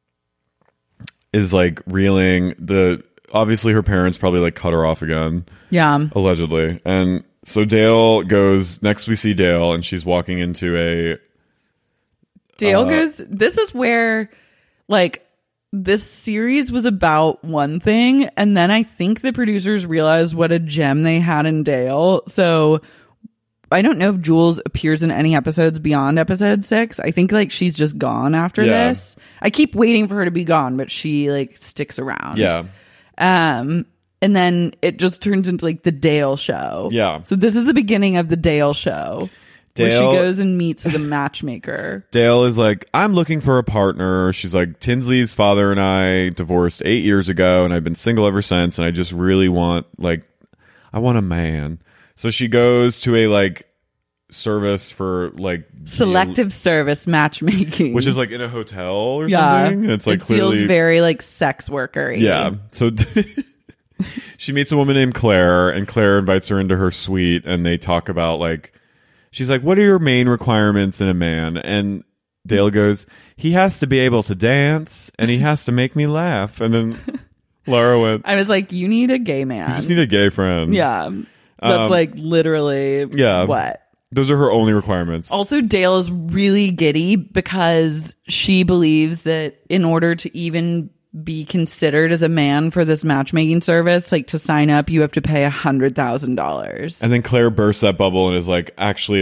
is like reeling. The obviously her parents probably like cut her off again. Yeah. Allegedly. And so Dale goes, next we see Dale, and she's walking into a Dale uh, goes, this is where like this series was about one thing, and then I think the producers realized what a gem they had in Dale. So I don't know if Jules appears in any episodes beyond episode six. I think like she's just gone after Yeah. this. I keep waiting for her to be gone, but she like sticks around. Yeah. Um, and then it just turns into like the Dale show. Yeah. So this is the beginning of the Dale show. Where Dale- she goes and meets with a matchmaker. Dale is like, I'm looking for a partner. She's like, Tinsley's father and I divorced eight years ago, and I've been single ever since, and I just really want, like, I want a man. So she goes to a, like, service for, like... Selective service matchmaking. Which is, like, in a hotel or yeah. something. And it's, like, it clearly... feels very, like, sex worker-y. Yeah. So... she meets a woman named Claire, and Claire invites her into her suite, and they talk about, like... She's like, what are your main requirements in a man? And Dale goes, he has to be able to dance, and he has to make me laugh. And then Laura went, I was like, you need a gay man. you just need a gay friend. Yeah. That's Um, like literally yeah. what? Those are her only requirements. Also, Dale is really giddy because she believes that in order to even be considered as a man for this matchmaking service, like to sign up, you have to pay a hundred thousand dollars. And then Claire bursts that bubble and is like, actually, it's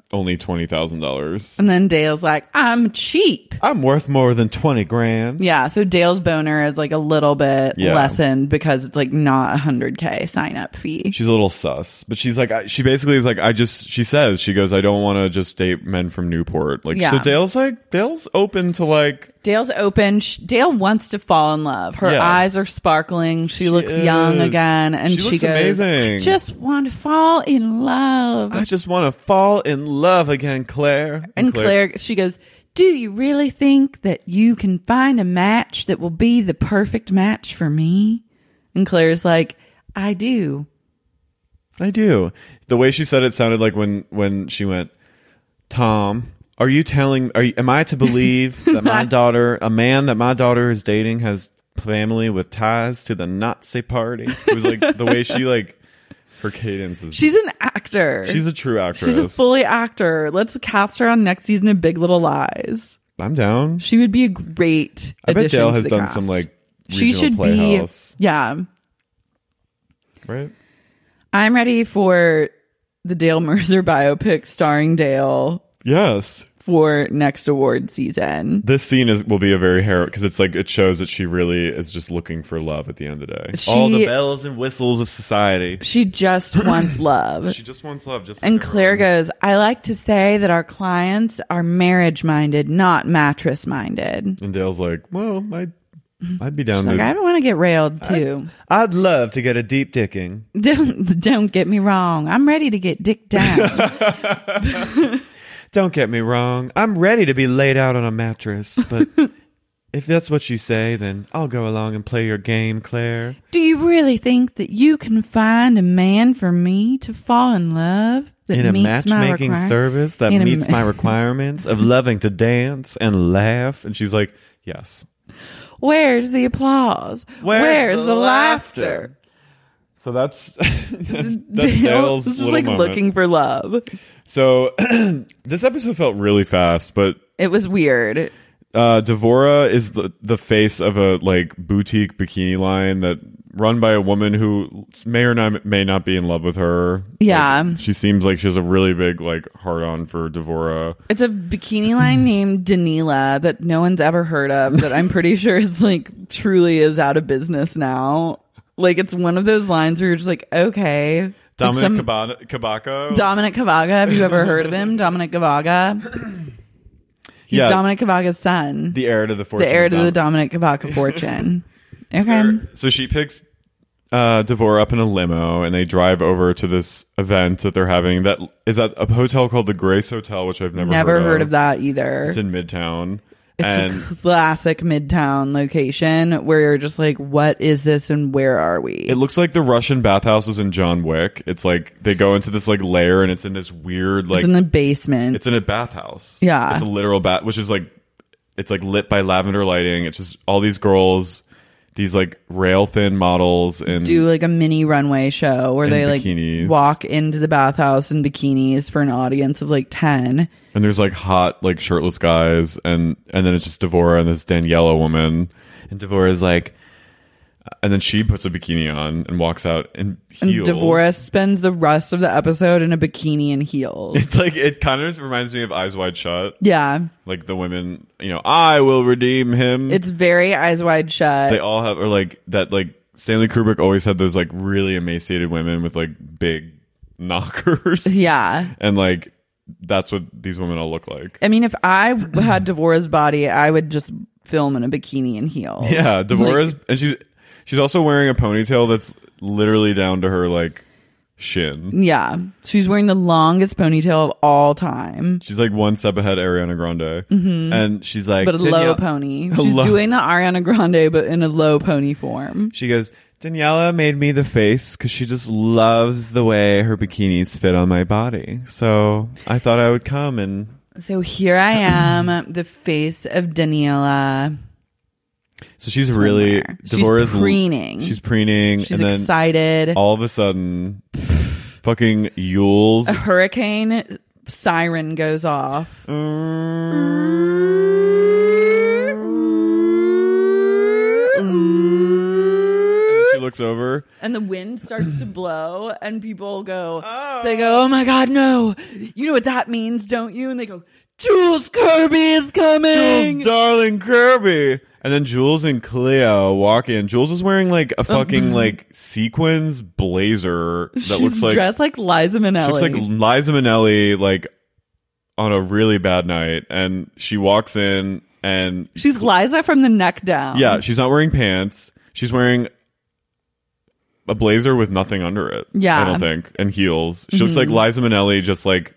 only twenty thousand dollars. And then Dale's like, I'm cheap. I'm worth more than twenty grand. Yeah, so Dale's boner is like a little bit Yeah. lessened because it's like not a one hundred K sign up fee. She's a little sus, but she's like, I- she basically is like, I just, she says, she goes, I don't want to just date men from Newport. Like, Yeah. so Dale's like, Dale's open to like, Dale's open. Sh- Dale wants to fall in love. Her Yeah. eyes are sparkling. She, She looks young is. again. And She she, looks goes, amazing. just want to fall in love. I just want to fall in love again, Claire. And Claire, she goes, do you really think that you can find a match that will be the perfect match for me? And Claire's like, I do. I do. The way she said it sounded like when, when she went, Tom, are you telling, are you, am I to believe that my daughter, a man that my daughter is dating has family with ties to the Nazi party? It was like the way she like, her cadence is. She's an actor. She's a true actress. She's a fully actor. Let's cast her on next season of Big Little Lies. I'm down. She would be a great I bet addition Dale to has the done cast. some like She regional should playhouse, be. Yeah. right? I'm ready for the Dale Mercer biopic starring Dale Yes. for next award season. This scene is will be a very harrowing because it's like it shows that she really is just looking for love at the end of the day. She- All the bells and whistles of society. She just wants love. She just wants love. Just And like Claire everyone. goes, I like to say that our clients are marriage minded, not mattress minded. And Dale's like, well, I'd, I'd be down She's to. like, I don't want to get railed too. I'd love to get a deep dicking. Don't don't get me wrong. I'm ready to get dick down. Don't get me wrong. I'm ready to be laid out on a mattress, but if that's what you say, then I'll go along and play your game, Claire. Do you really think that you can find a man for me to fall in love that In a meets my matchmaking requir- service that In a meets ma- my requirements of loving to dance and laugh. And she's like, yes. Where's the applause? Where's Where's, the the, laughter? laughter? So that's that's, that's Dale Dale's is just little like moment. looking for love. So this episode felt really fast, but It was weird. uh, Devora is the the face of a like boutique bikini line that run by a woman who may or not may not be in love with her. Yeah. Like, she seems like she has a really big like hard on for Devora. It's a bikini line named Danila that no one's ever heard of, that I'm pretty sure is like truly is out of business now. Like it's one of those lines where you're just like, okay. Like Dominic some- Cabana- Cabaco. Dominic Cavaga. Have you ever heard of him? Dominic Cavaga. He's Yeah. Dominic Cavaga's son. the heir to the fortune. The heir of to the Dom- Dominic Cavaca fortune. Okay. So she picks uh, Devora up in a limo, and they drive over to this event that they're having. That is at a hotel called the Grace Hotel, which I've never Never heard, heard of. of that either. It's in Midtown, It's and a classic Midtown location where you're just like, what is this and where are we? it looks like the Russian bathhouses in John Wick. It's like they go into this like lair, and it's in this weird like it's in the basement. it's in a bathhouse. Yeah. It's a literal bath, which is like, it's like lit by lavender lighting. It's just all these girls, these like rail thin models, and do like a mini runway show where in they bikinis. like walk into the bathhouse in bikinis for an audience of like ten. and there's like hot like shirtless guys, and and then it's just Devora and this Daniela woman, and Devora's like, and then she puts a bikini on and walks out in And heels. Devorah spends the rest of the episode in a bikini and heels. It's like, it kind of reminds me of Eyes Wide Shut. Yeah. Like the women, you know, I will redeem him. It's very Eyes Wide Shut. They all have, or like that, like Stanley Kubrick always had those like really emaciated women with like big knockers. Yeah. And like, that's what these women all look like. I mean, if I had Devorah's body, I would just film in a bikini and heels. Yeah. Devora's, and she's, she's also wearing a ponytail that's literally down to her like shin. Yeah. She's wearing the longest ponytail of all time. She's like one step ahead Ariana Grande. Mhm. And she's like, But a low Danielle- pony. A She's low- doing the Ariana Grande, but in a low pony form. She goes, Daniela made me the face because she just loves the way her bikinis fit on my body. So I thought I would come and... So here I am, the face of Daniela. So she's really... Swimwear. She's Devora's l- preening. She's preening. She's and then excited. all of a sudden, fucking Yules... A hurricane siren goes off. And she looks over. And the wind starts to blow, and people go, no. They go, oh my God, no. You know what that means, don't you? And they go, Jules Kirby is coming. Jules, darling Kirby. And then Jules and Cleo walk in. Jules is wearing like a fucking like sequins blazer that She's looks like dressed like Liza Minnelli. She looks like Liza Minnelli, like on a really bad night. And she walks in and she's Liza from the neck down. Yeah, she's not wearing pants. She's wearing a blazer with nothing under it. Yeah, I don't think, and heels. She mm-hmm. looks like Liza Minnelli, just like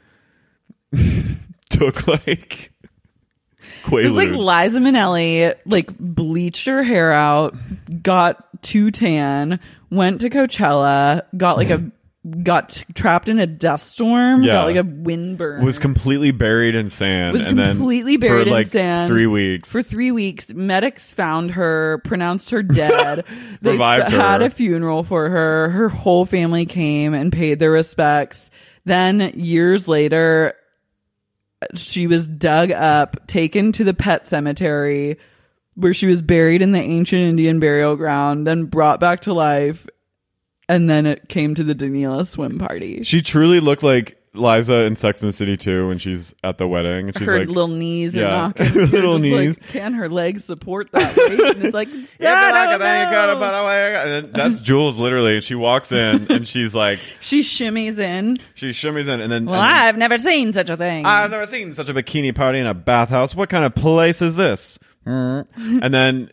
took like. Quaaludes. It was like Liza Minnelli, like bleached her hair out, got too tan, went to Coachella, got like a got t- trapped in a dust storm, yeah. got like a windburn, was completely buried in sand, was and completely then buried for in like sand three weeks. For three weeks, medics found her, pronounced her dead. They Revived had her. a funeral for her. Her whole family came and paid their respects. Then years later, she was dug up, taken to the pet cemetery where she was buried in the ancient Indian burial ground, then brought back to life. And then it came to the Daniela swim party. She truly looked like Liza in Sex and the City too when she's at the wedding. And she's her like, little knees are yeah, knocking. her little Just knees. Like, can her legs support that weight? And it's like, I don't know. And then that's Jules literally. She walks in and she's like, she shimmies in. She shimmies in and then. Well, and then, I've never seen such a thing. I've never seen such a bikini party in a bathhouse. What kind of place is this? Mm. And then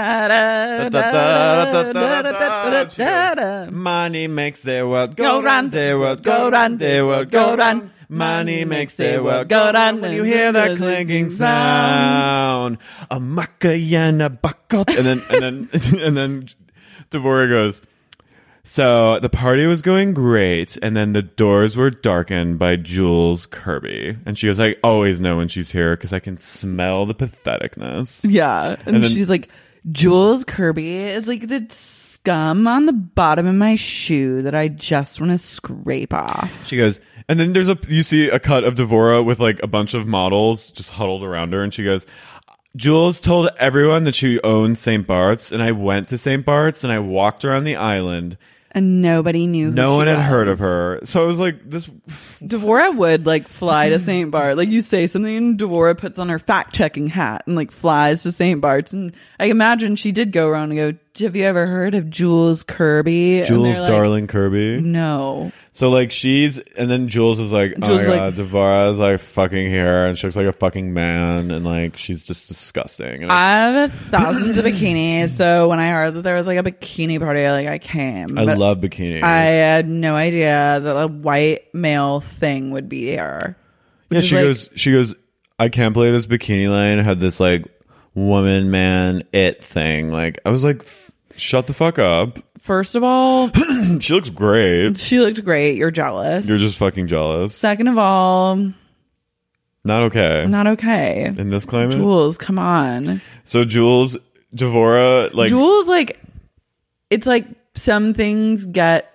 money makes the world go round, the world go round, the world go round. Money makes the world go round. When you hear that clinking sound, a Macarena buckled, and then and then and then Devora goes. So the party was going great, and then the doors were darkened by Jules Kirby. And she goes, I always know when she's here because I can smell the patheticness. Yeah. And, And then- she's like, Jules Kirby is like the scum on the bottom of my shoe that I just want to scrape off. She goes, and then there's a, you see a cut of Devora with like a bunch of models just huddled around her, and she goes, Jules told everyone that she owned Saint Bart's, and I went to Saint Bart's and I walked around the island. And nobody knew who No she one had was. heard of her. So I was like, this. Devora would like fly to Saint Bart. Like you say something and Devora puts on her fact checking hat and like flies to Saint Bart's. And I imagine she did go around and go, have you ever heard of Jules Kirby? Jules like, Darling Kirby. No. So like she's, and then Jules is like, oh Jules my is god, Devora is like fucking here, and she looks like a fucking man, and like she's just disgusting. And I have thousands of bikinis, so when I heard that there was like a bikini party, like I came. I But love bikinis. I had no idea that a white male thing would be there. Which yeah, is she like- goes, she goes, I can't believe this bikini line had this like woman, man, it thing. Like I was like, f- shut the fuck up. First of all, she looks great. She looked great. You're jealous. You're just fucking jealous. Second of all, Not okay. not okay. In this climate? Jules, come on. So Jules, Devora, like Jules, like, it's like some things get,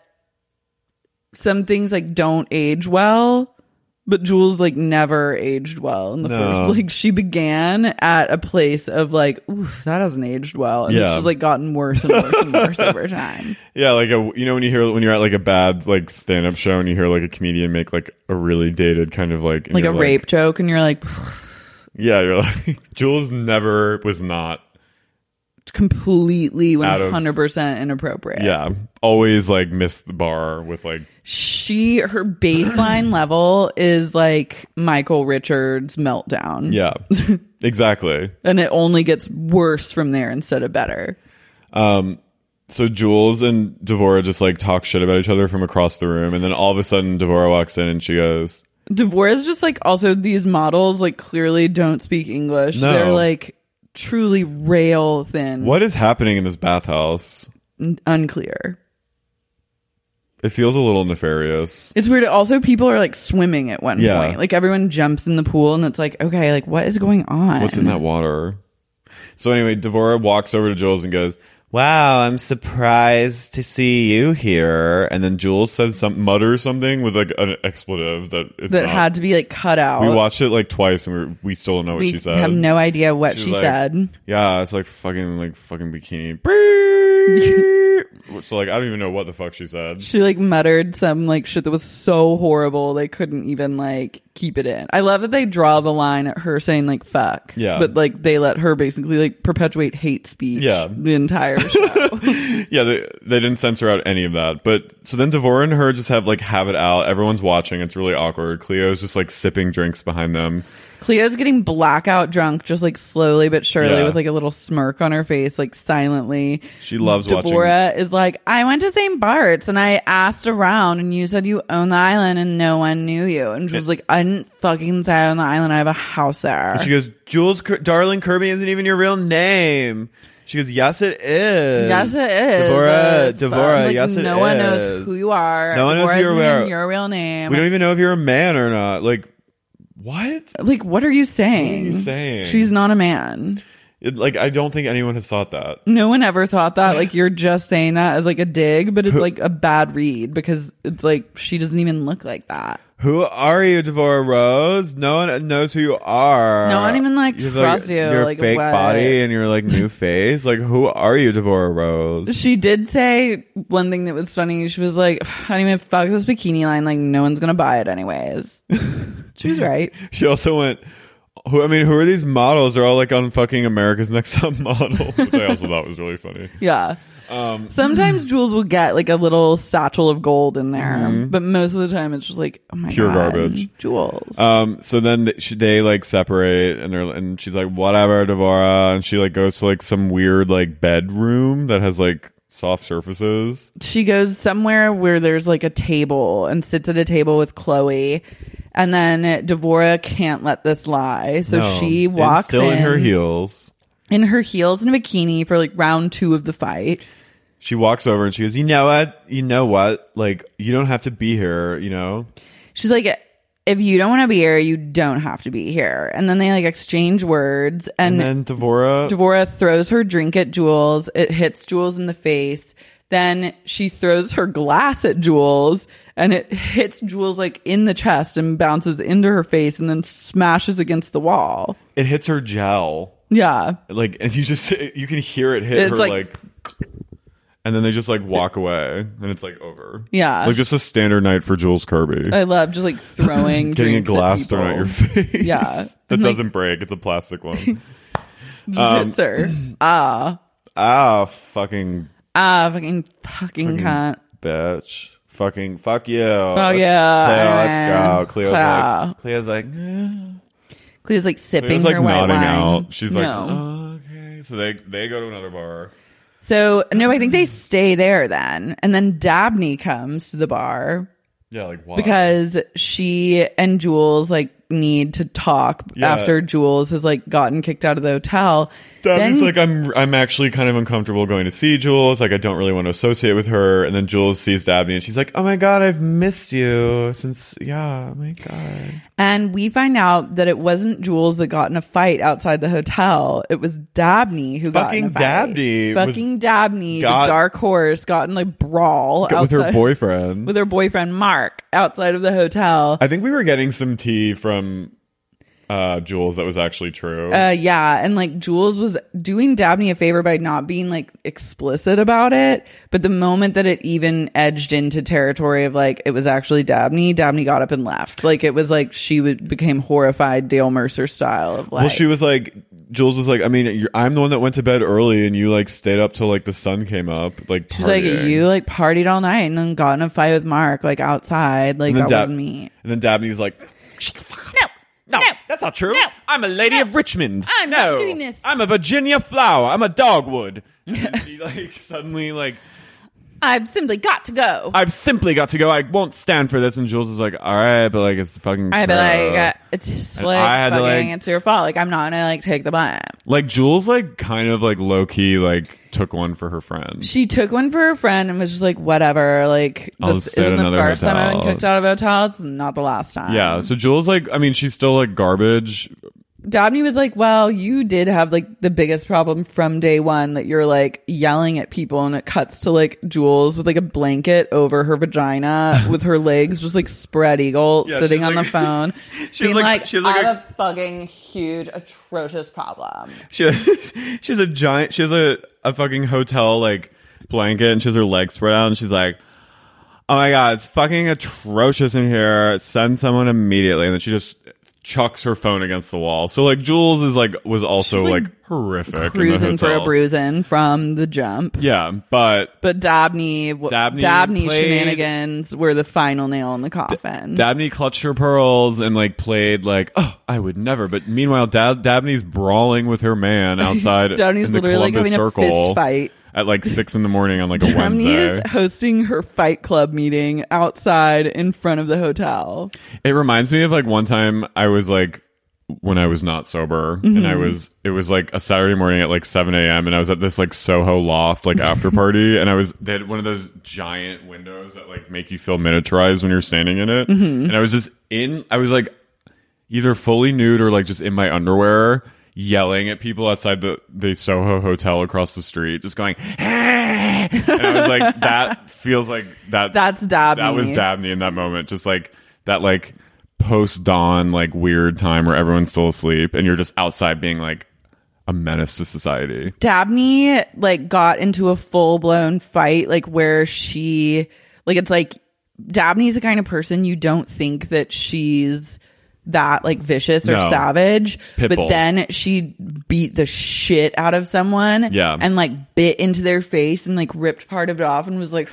some things like don't age well, but Jules like never aged well in the No. first. Like she began at a place of like, ooh, that hasn't aged well, and Yeah. it's just like gotten worse and worse and worse over time. yeah, like a you know when you hear when you're at like a bad like stand up show and you hear like a comedian make like a really dated kind of like and Like a you're rape joke, and you're like, yeah, you're like Jules never was not completely Out of- one hundred percent inappropriate. yeah always like missed the bar with like She, her baseline level is like Michael Richards' meltdown. yeah exactly. And it only gets worse from there instead of better. Um, so Jules and Devora just like talk shit about each other from across the room, and then all of a sudden Devora walks in and she goes, Devora's just like, also these models like clearly don't speak English. No. They're like truly rail thin. what is happening in this bathhouse? N- unclear. It feels a little nefarious. It's weird. Also, people are like swimming at one Yeah. point. Like everyone jumps in the pool and it's like, okay, like what is going on? What's in that water? So anyway, Devora walks over to Jules and goes, wow, I'm surprised to see you here. And then Jules says some mutters something with like an expletive that is That not, had to be like cut out. we watched it like twice and we we still don't know what We Oh, she said. have no idea what She's she like, said. Yeah, it's like fucking like fucking bikini. Bikini. So like I don't even know what the fuck she said. She like muttered some like shit that was so horrible they couldn't even like keep it in. I love that they draw the line at her saying like fuck. Yeah. But like they let her basically like perpetuate hate speech yeah. the entire show. yeah, they they didn't censor out any of that. But so then Devorah and her just have like have it out. Everyone's watching. It's really awkward. Cleo's just like sipping drinks behind them. Cleo's getting blackout drunk, just like slowly but surely, Yeah. with like a little smirk on her face, like silently. She loves Devorah watching. Devorah is like, I went to Saint Bart's and I asked around and you said you own the island and no one knew you. And she was like, I didn't fucking say I own the island. I have a house there. And she goes, Jules, Ker- darling, Kirby isn't even your real name. She goes, yes, it is. Yes, it is. Devorah, Uh, Devorah, like, yes, it is. No one knows who you are. No one knows Devorah who you're isn't even aware- your real name. We don't even know if you're a man or not. Like, what? Like, what are you saying? What are you saying? She's not a man. It, like, I don't think anyone has thought that. No one ever thought that. Like, you're just saying that as like a dig, but it's like a bad read because it's like she doesn't even look like that. Who are you, Devorah Rose? No one knows who you are. No one even like You're trusts like, you. Your like fake what? body and your like new face. Like, who are you, Devorah Rose? She did say one thing that was funny. She was like, I don't even fuck this bikini line. Like, no one's gonna buy it anyways. She was right. She also went, who, I mean, who are these models? They're all like on fucking America's Next Top Model, which I also thought was really funny. Yeah. Um, Sometimes Jules will get like a little satchel of gold in there, Mhm. but most of the time it's just like, oh my Pure god, garbage. Jules. Um, so then they, she, they like separate, and they're and she's like, whatever, Devorah, and she like goes to like some weird like bedroom that has like soft surfaces. She goes somewhere where there's like a table and sits at a table with Chloe. And then Devorah can't let this lie. So No. she And walks still in in her heels. in her heels and a bikini for like round two of the fight. She walks over and she goes, you know what? You know what? Like, you don't have to be here, you know? She's like, if you don't want to be here, you don't have to be here. And then they like exchange words. And, And then Devorah... Devorah throws her drink at Jules. It hits Jules in the face. Then she throws her glass at Jules and it hits Jules like in the chest and bounces into her face and then smashes against the wall. It hits her gel. Yeah. Like, and you just, you can hear it hit It's her like- like... And then they just like walk away and it's like over. Yeah. Like just a standard night for Jules Kirby. I love just like throwing Getting a drinks glass at thrown at your people. face. Yeah. That And, like, doesn't break. It's a plastic one. just Um, hits her. Ah. Ah, fucking Ah, fucking fucking cunt. bitch. Fucking fuck you. Oh Let's- yeah. Cleo, let's go. Cleo's Cleo. like, Cleo's like, eh. Cleo's like sipping Cleo's like her white nodding wine. out. She's like, No. oh, okay. So they they go to another bar. So no, I think they stay there then, and then Dabney comes to the bar. Yeah, like why? Because she and Jules like need to talk Yeah. after Jules has like gotten kicked out of the hotel. Dabney's Then- like, I'm I'm actually kind of uncomfortable going to see Jules. Like, I don't really want to associate with her. And then Jules sees Dabney and she's like, oh my God, I've missed you since, yeah, oh my God. And we find out that it wasn't Jules that got in a fight outside the hotel. It was Dabney who got in a Fucking fight. Dabney was- Fucking Dabney, got- the dark horse, got in like brawl With her outside- boyfriend. With her boyfriend Mark outside of the hotel. I think we were getting some tea from uh, Jules that was actually true. Uh, yeah, and like Jules was doing Dabney a favor by not being like explicit about it, but the moment that it even edged into territory of like it was actually Dabney, Dabney got up and left. Like it was like she would, became horrified Dale Mercer style of like. Well, she was like, Jules was like, I mean, you're, I'm the one that went to bed early and you like stayed up till like the sun came up. Like, She's like, partying. you like partied all night and then got in a fight with Mark like outside. Like And then that Dab- wasn't me. And then Dabney's like, No, no, that's not true. No. I'm a lady No. of Richmond. I'm no, not doing this. I'm a Virginia flower. I'm a dogwood. And then she like suddenly like, I've simply got to go. I've simply got to go. I won't stand for this. And Jules is like, all right, but like it's fucking. I'd be true. like, uh, it's just And like I had to, fucking, like- it's your fault. Like I'm not gonna like take the blame. Like Jules like kind of like low key like took one for her friend. She took one for her friend and was just like, whatever. Like I'll this stay at isn't the another first time I've been hotel. kicked out of a hotel. It's not the last time. Yeah, so Jules like, I mean, she's still like garbage. Dabney was like, well, you did have like the biggest problem from day one that you're like yelling at people, and it cuts to like Jules with like a blanket over her vagina with her legs just like spread eagle Yeah, sitting she's on like- the phone. she's being like- like, she's like I a- have a fucking huge, atrocious problem. She has, she has a giant, she has a, a fucking hotel like blanket and she has her legs spread out and she's like, oh my god, it's fucking atrocious in here. Send someone immediately. And then she just chucks her phone against the wall. So like Jules is like was also She's, like, like horrific. Cruising in the for a hotel. bruising from the jump. Yeah, but But Dabney, Dabney Dabney's played- shenanigans were the final nail in the coffin. Dabney clutched her pearls and like played like, oh, I would never. But meanwhile, Dab- Dabney's brawling with her man outside Dabney's in the literally like Columbus having a Circle fist fight. at like six in the morning on like a Dabney Wednesday. is hosting her fight club meeting outside in front of the hotel. It reminds me of like one time I was like, when I was not sober, Mm-hmm. and I was, it was like a Saturday morning at like seven a.m. and I was at this like Soho loft like after party, and I was, they had one of those giant windows that like make you feel miniaturized when you're standing in it, Mm-hmm. and I was just in, I was like either fully nude or like just in my underwear, yelling at people outside the the Soho hotel across the street, just going, and I was like, that feels like that. That's Dabney. That was Dabney in that moment, just like that, like post dawn, like weird time where everyone's still asleep, and you're just outside being like a menace to society. Dabney like got into a full blown fight, like where she, like it's like Dabney's the kind of person you don't think that she's that like vicious or No. savage, Pitbull. but then she beat the shit out of someone, Yeah. and like bit into their face and like ripped part of it off and was like,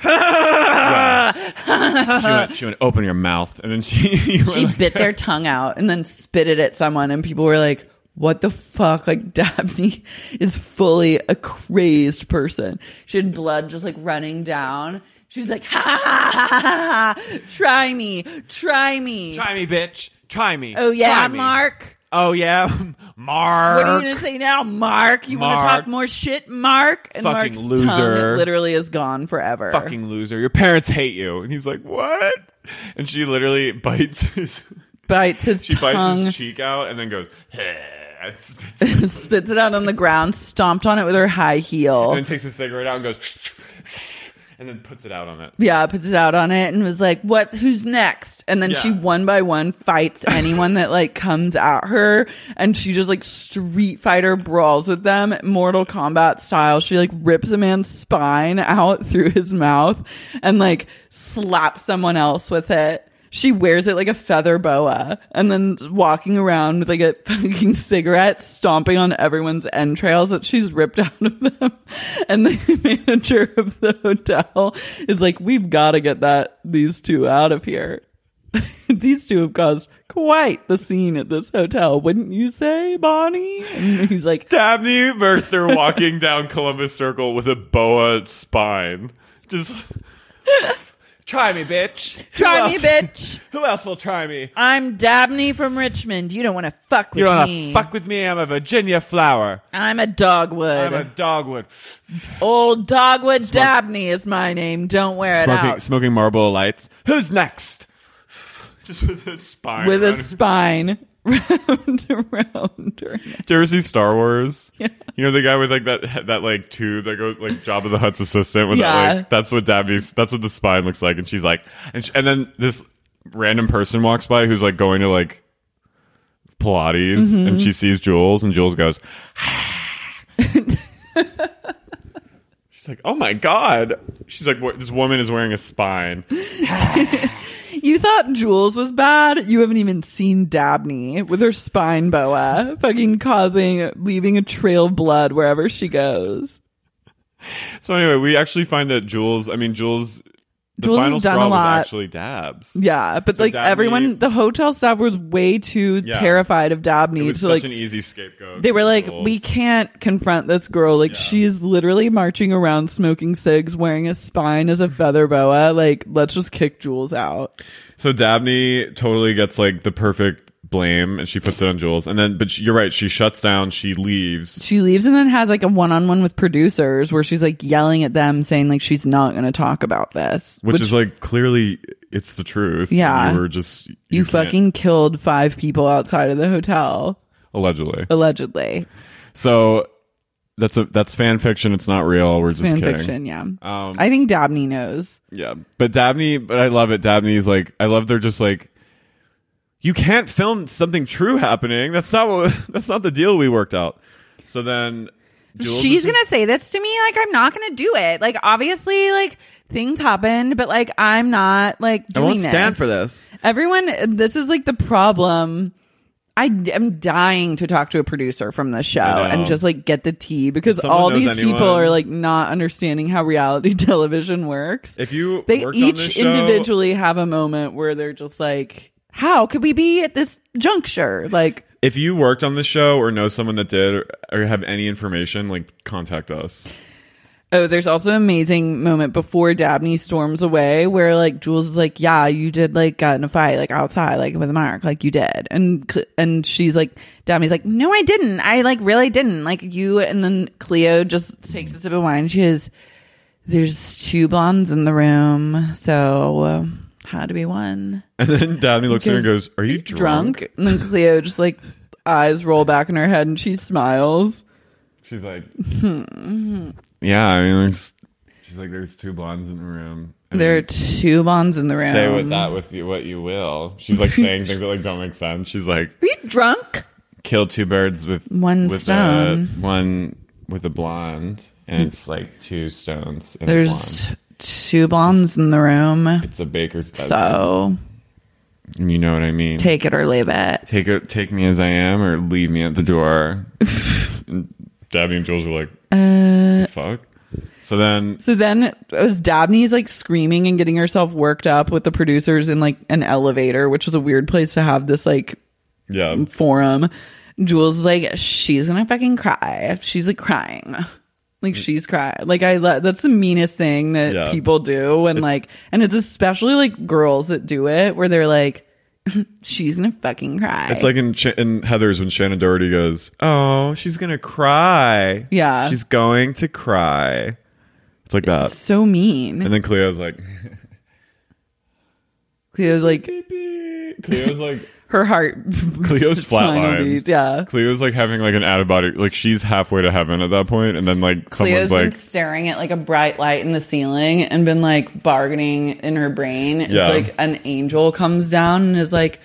She went, she went, open your mouth, and then she you went she like- bit their tongue out and then spit it at someone, and people were like, what the fuck? Like Dabney is fully a crazed person. She had blood just like running down. She was like, ha ha ha ha ha, ha. Try me, try me. Try me, bitch. Try me. Oh yeah, Try me. Mark. Oh yeah, Mark. What are you gonna say now, Mark? You want to Mark. talk more shit, Mark? And Fucking Mark's loser. tongue literally is gone forever. Fucking loser. Your parents hate you. And he's like, what? And she literally bites his, bites his she bites tongue, his cheek out and then goes, and spits, spits it out on the ground, stomped on it with her high heel. and then takes a cigarette out and goes, and then puts it out on it. Yeah, puts it out on it and was like, what, who's next? And then Yeah. she one by one fights anyone that like comes at her, and she just like Street Fighter brawls with them, Mortal Kombat style. She like rips a man's spine out through his mouth and like slaps someone else with it. She wears it like a feather boa and then walking around with like a fucking cigarette, stomping on everyone's entrails that she's ripped out of them. And the manager of the hotel is like, we've got to get that these two out of here. These two have caused quite the scene at this hotel, wouldn't you say, Bonnie? And he's like, Dabney Mercer walking down Columbus Circle with a boa spine. Just try me, bitch. try Who me, else- bitch. Who else will try me? I'm Dabney from Richmond. You don't want to fuck with You don't me. wanna fuck with me? I'm a Virginia flower. I'm a dogwood. I'm a dogwood. Old Dogwood Dabney is my name. Don't wear it Smoking, out. smoking Marlboro Lights. Who's next? Just with a spine. With a around- spine round around her neck. Did you ever see Star Wars? Yeah. You know the guy with like that that like tube that goes like Jabba the Hutt's assistant with Yeah. that like that's what Dabney's that's what the spine looks like, and she's like and, she, and then this random person walks by who's like going to like Pilates, Mm-hmm. and she sees Jules, and Jules goes she's like, oh my god, she's like, what, this woman is wearing a spine. You thought Jules was bad? You haven't even seen Dabney with her spine boa fucking causing, leaving a trail of blood wherever she goes. So anyway, we actually find that Jules, I mean Jules, the Jules final has done straw a was lot. actually Dabs. Yeah, but So like Dabney- everyone, the hotel staff was way too Yeah. terrified of It Dabney. was So such like, an easy scapegoat. they were for like, Jules. we can't confront this girl. Like, Yeah. she's literally marching around smoking cigs, wearing a spine as a feather boa. Like, let's just kick Jules out. So Dabney totally gets like the perfect blame, and she puts it on Jules. And then, but she, you're right, she shuts down, she leaves. She leaves and then has like a one-on-one with producers where she's like yelling at them, saying like she's not going to talk about this. Which, is like clearly it's the truth. Yeah. you were just you, you can't- fucking killed five people outside of the hotel, allegedly. allegedly. So that's a that's fan fiction. It's not real. We're just Fan kidding. fiction, yeah. Um, I think Dabney knows. Yeah, but Dabney, but I love it. Dabney's like, I love they're just like, you can't film something true happening. That's not what. That's not the deal we worked out. So then, Jules she's is gonna say this to me, like I'm not gonna do it. Like obviously, like things happened, but like I'm not like I doing won't this. stand for this. Everyone, this is like the problem. I am dying to talk to a producer from this show and just like get the tea because Someone all knows these anyone. people are like not understanding how reality television works. If you they worked on each this show- individually have a moment where they're just like, how could we be at this juncture? Like, If you worked on the show or know someone that did or, or have any information, like contact us. oh, there's also an amazing moment before Dabney storms away where like Jules is like, yeah, you did like got in a fight like outside like with Mark, like you did. And and she's like, Dabney's like, no, I didn't. I like really didn't. Like you. And then Cleo just takes a sip of wine. She is, there's two blondes in the room. So uh, how to be one? And then Dabney looks at her and goes, are you drunk? drunk? And then Cleo just like eyes roll back in her head and she smiles. She's like, yeah, I mean, there's, she's like, there's two blondes in the room. And There are two blondes in the room. say with that with you, what you will. She's like saying things that like don't make sense. She's like, are you drunk? kill two birds with One with stone. A, one with a blonde, and it's like two stones. And There's a blonde. two blondes in the room. It's a baker's dozen. So You know what I mean? take it or leave it. Take it, take me as I am, or leave me at the door. And Dabney and Jules were like, Uh, the fuck? So then, So then it was Dabney's like screaming and getting herself worked up with the producers in like an elevator, which was a weird place to have this like yeah, forum. Jules is like, she's gonna fucking cry. She's like crying. Like she's crying. Like I, le- that's the meanest thing that Yeah. people do. And like, and it's especially like girls that do it where they're like, she's gonna fucking cry. it's like in, Ch- in Heathers when Shannon Doherty goes, oh, she's gonna cry. Yeah. She's going to cry. It's like that. so mean. And then Cleo's like, Cleo's like, Cleo's like, her heart. Cleo's spinal flatlined. beat, yeah. Cleo's like having like an out of body, like she's halfway to heaven at that point, and then like Cleo's someone's been like, staring at like a bright light in the ceiling and been like bargaining in her brain. It's Yeah. like an angel comes down and is like,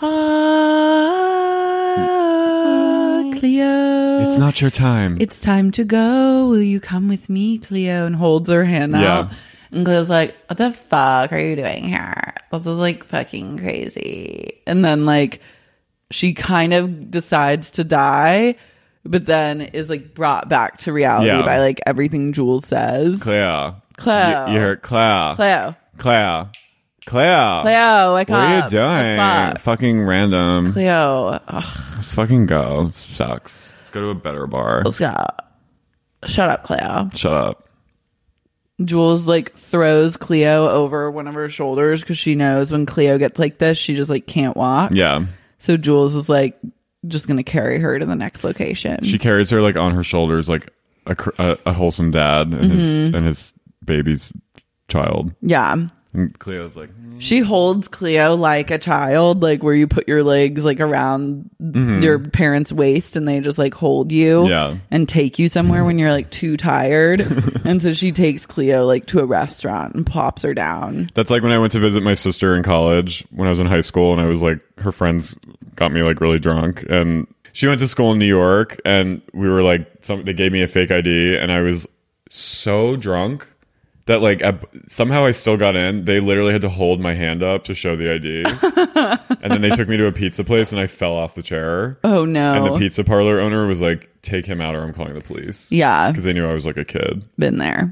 ah, Cleo. it's not your time. It's time to go. Will you come with me, Cleo? And holds her hand Yeah. out. And Cleo's like, what the fuck are you doing here? This is like fucking crazy. And then like she kind of decides to die, but then is like brought back to reality Yeah. by like everything Jules says. Cleo. Cleo. You, you heard Cleo. Cleo. Cleo. Cleo. Cleo, wake What up. are you The doing? fuck? Fucking random. Cleo. Ugh, Let's fucking go. It sucks. Let's go to a better bar. let's go. Shut up, Cleo. Shut up. Jules like throws Cleo over one of her shoulders because she knows when Cleo gets like this, she just like can't walk. Yeah. So Jules is like just gonna carry her to the next location. She carries her like on her shoulders like a, cr- a, a wholesome dad and his Mhm. and his baby's child. yeah. And Cleo's like, She holds Cleo like a child, like where you put your legs like around Mhm. your parents' waist and they just like hold you Yeah. and take you somewhere when you're like too tired. And so she takes Cleo like to a restaurant and plops her down. that's like when I went to visit my sister in college when I was in high school, and I was like, her friends got me like really drunk, and she went to school in New York, and we were like, some they gave me a fake I D, and I was so drunk that like I, somehow I still got in. They literally had to hold my hand up to show the I D, and then they took me to a pizza place, and I fell off the chair. Oh no. And the pizza parlor owner was like, take him out or I'm calling the police. Yeah. Because they knew I was like a kid. Been there.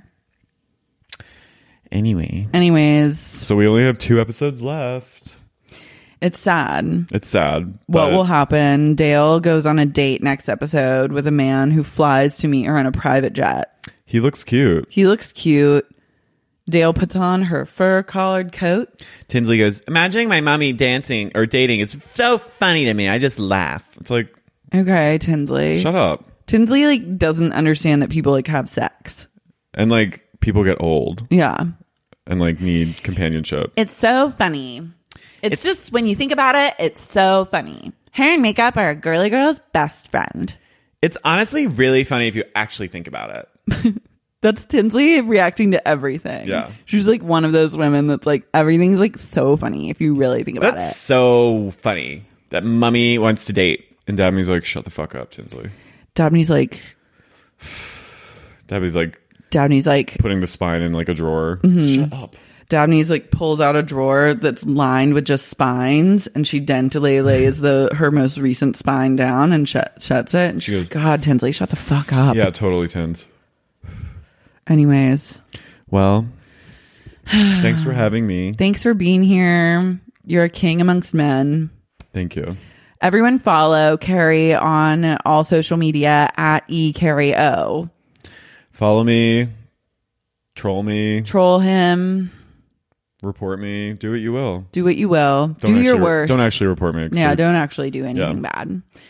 Anyway. Anyways, So we only have two episodes left. it's sad. It's sad. What but will happen? Dale goes on a date next episode with a man who flies to meet her on a private jet. He looks cute. He looks cute. Dale puts on her fur collared coat. Tinsley goes, imagining my mommy dancing or dating is so funny to me. I just laugh. It's like, Okay, Tinsley. shut up. Tinsley like doesn't understand that people like have sex. And like people get old Yeah. and like need companionship. It's so funny. It's, just when you think about it, it's so funny. Hair and makeup are a girly girl's best friend. It's honestly really funny if you actually think about it. That's Tinsley reacting to everything. Yeah. She's like one of those women that's like everything's like so funny if you really think about That's it. so funny that mummy wants to date. And Dabney's like, shut the fuck up, Tinsley. Dabney's like, Dabney's like Dabney's like putting the spine in like a drawer. Mm-hmm. Shut up. Dabney's like pulls out a drawer that's lined with just spines, and she dentally lays the her most recent spine down and shut, shuts it. And she goes, God, Tinsley, shut the fuck up. Yeah, totally, Tins. Anyways. Well, thanks for having me. Thanks for being here. You're a king amongst men. Thank you. Everyone follow Carrie on all social media at E Carrie O. Follow me. Troll me. Troll him. Report me. Do what you will. Do what you will. Don't do your actually, worst. Don't actually report me. Yeah, don't actually do anything yeah.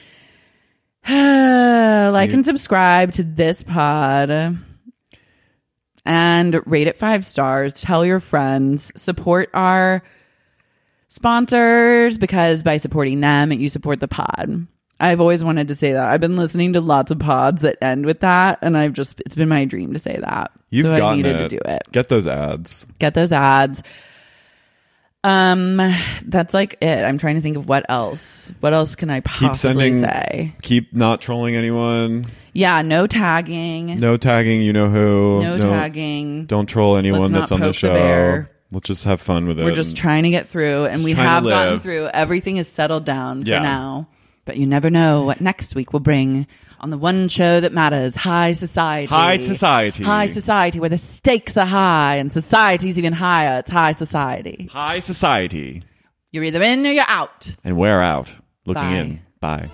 bad. Like and subscribe to this pod. And rate it five stars. Tell your friends. Support our sponsors, because by supporting them, you support the pod. I've always wanted to say that. I've been listening to lots of pods that end with that, and I've just, it's been my dream to say that. You've so I needed it. to do it. Get those ads. Get those ads. Um, that's like it. I'm trying to think of what else. What else can I possibly keep sending, say? Keep not trolling anyone. Yeah, no tagging. No tagging, you know who. No, no tagging. Don't troll anyone that's on the show. The we'll just have fun with it. We're just trying to get through, and we have gotten through. Everything is settled down for yeah. now. But you never know what next week will bring on the one show that matters, High Society. High Society. High Society, where the stakes are high and society's even higher. It's High Society. High Society. You're either in or you're out. And we're out. Looking Bye. in. Bye.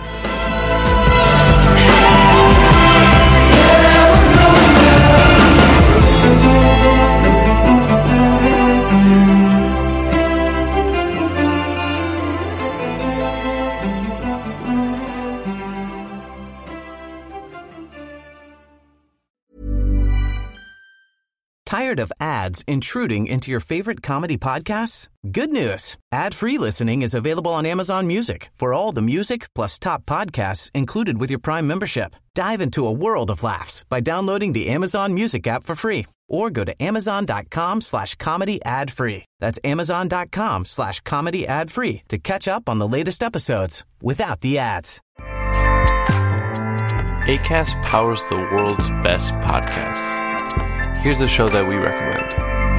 Tired of ads intruding into your favorite comedy podcasts? Good news. Ad-free listening is available on Amazon Music for all the music plus top podcasts included with your Prime membership. Dive into a world of laughs by downloading the Amazon Music app for free or go to amazon.com slash comedy ad free. That's amazon.com slash comedy ad free to catch up on the latest episodes without the ads. Acast powers the world's best podcasts. Here's a show that we recommend.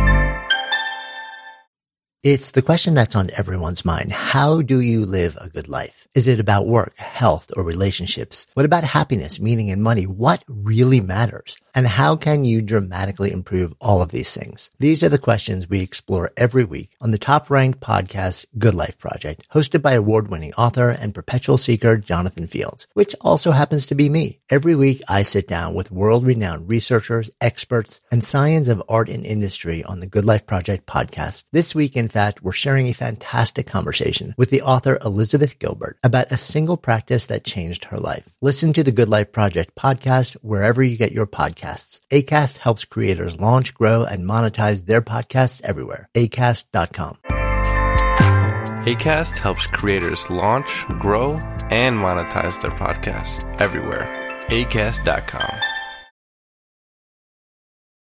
It's the question that's on everyone's mind. How do you live a good life? Is it about work, health, or relationships? What about happiness, meaning, and money? What really matters? And how can you dramatically improve all of these things? These are the questions we explore every week on the top-ranked podcast, Good Life Project, hosted by award-winning author and perpetual seeker Jonathan Fields, which also happens to be me. Every week, I sit down with world-renowned researchers, experts, and science of art and industry on the Good Life Project podcast. This week, in fact, we're sharing a fantastic conversation with the author Elizabeth Gilbert about a single practice that changed her life. Listen to the Good Life Project podcast wherever you get your podcasts. Acast helps creators launch, grow, and monetize their podcasts everywhere. acast dot com. Acast helps creators launch, grow, and monetize their podcasts everywhere. acast dot com.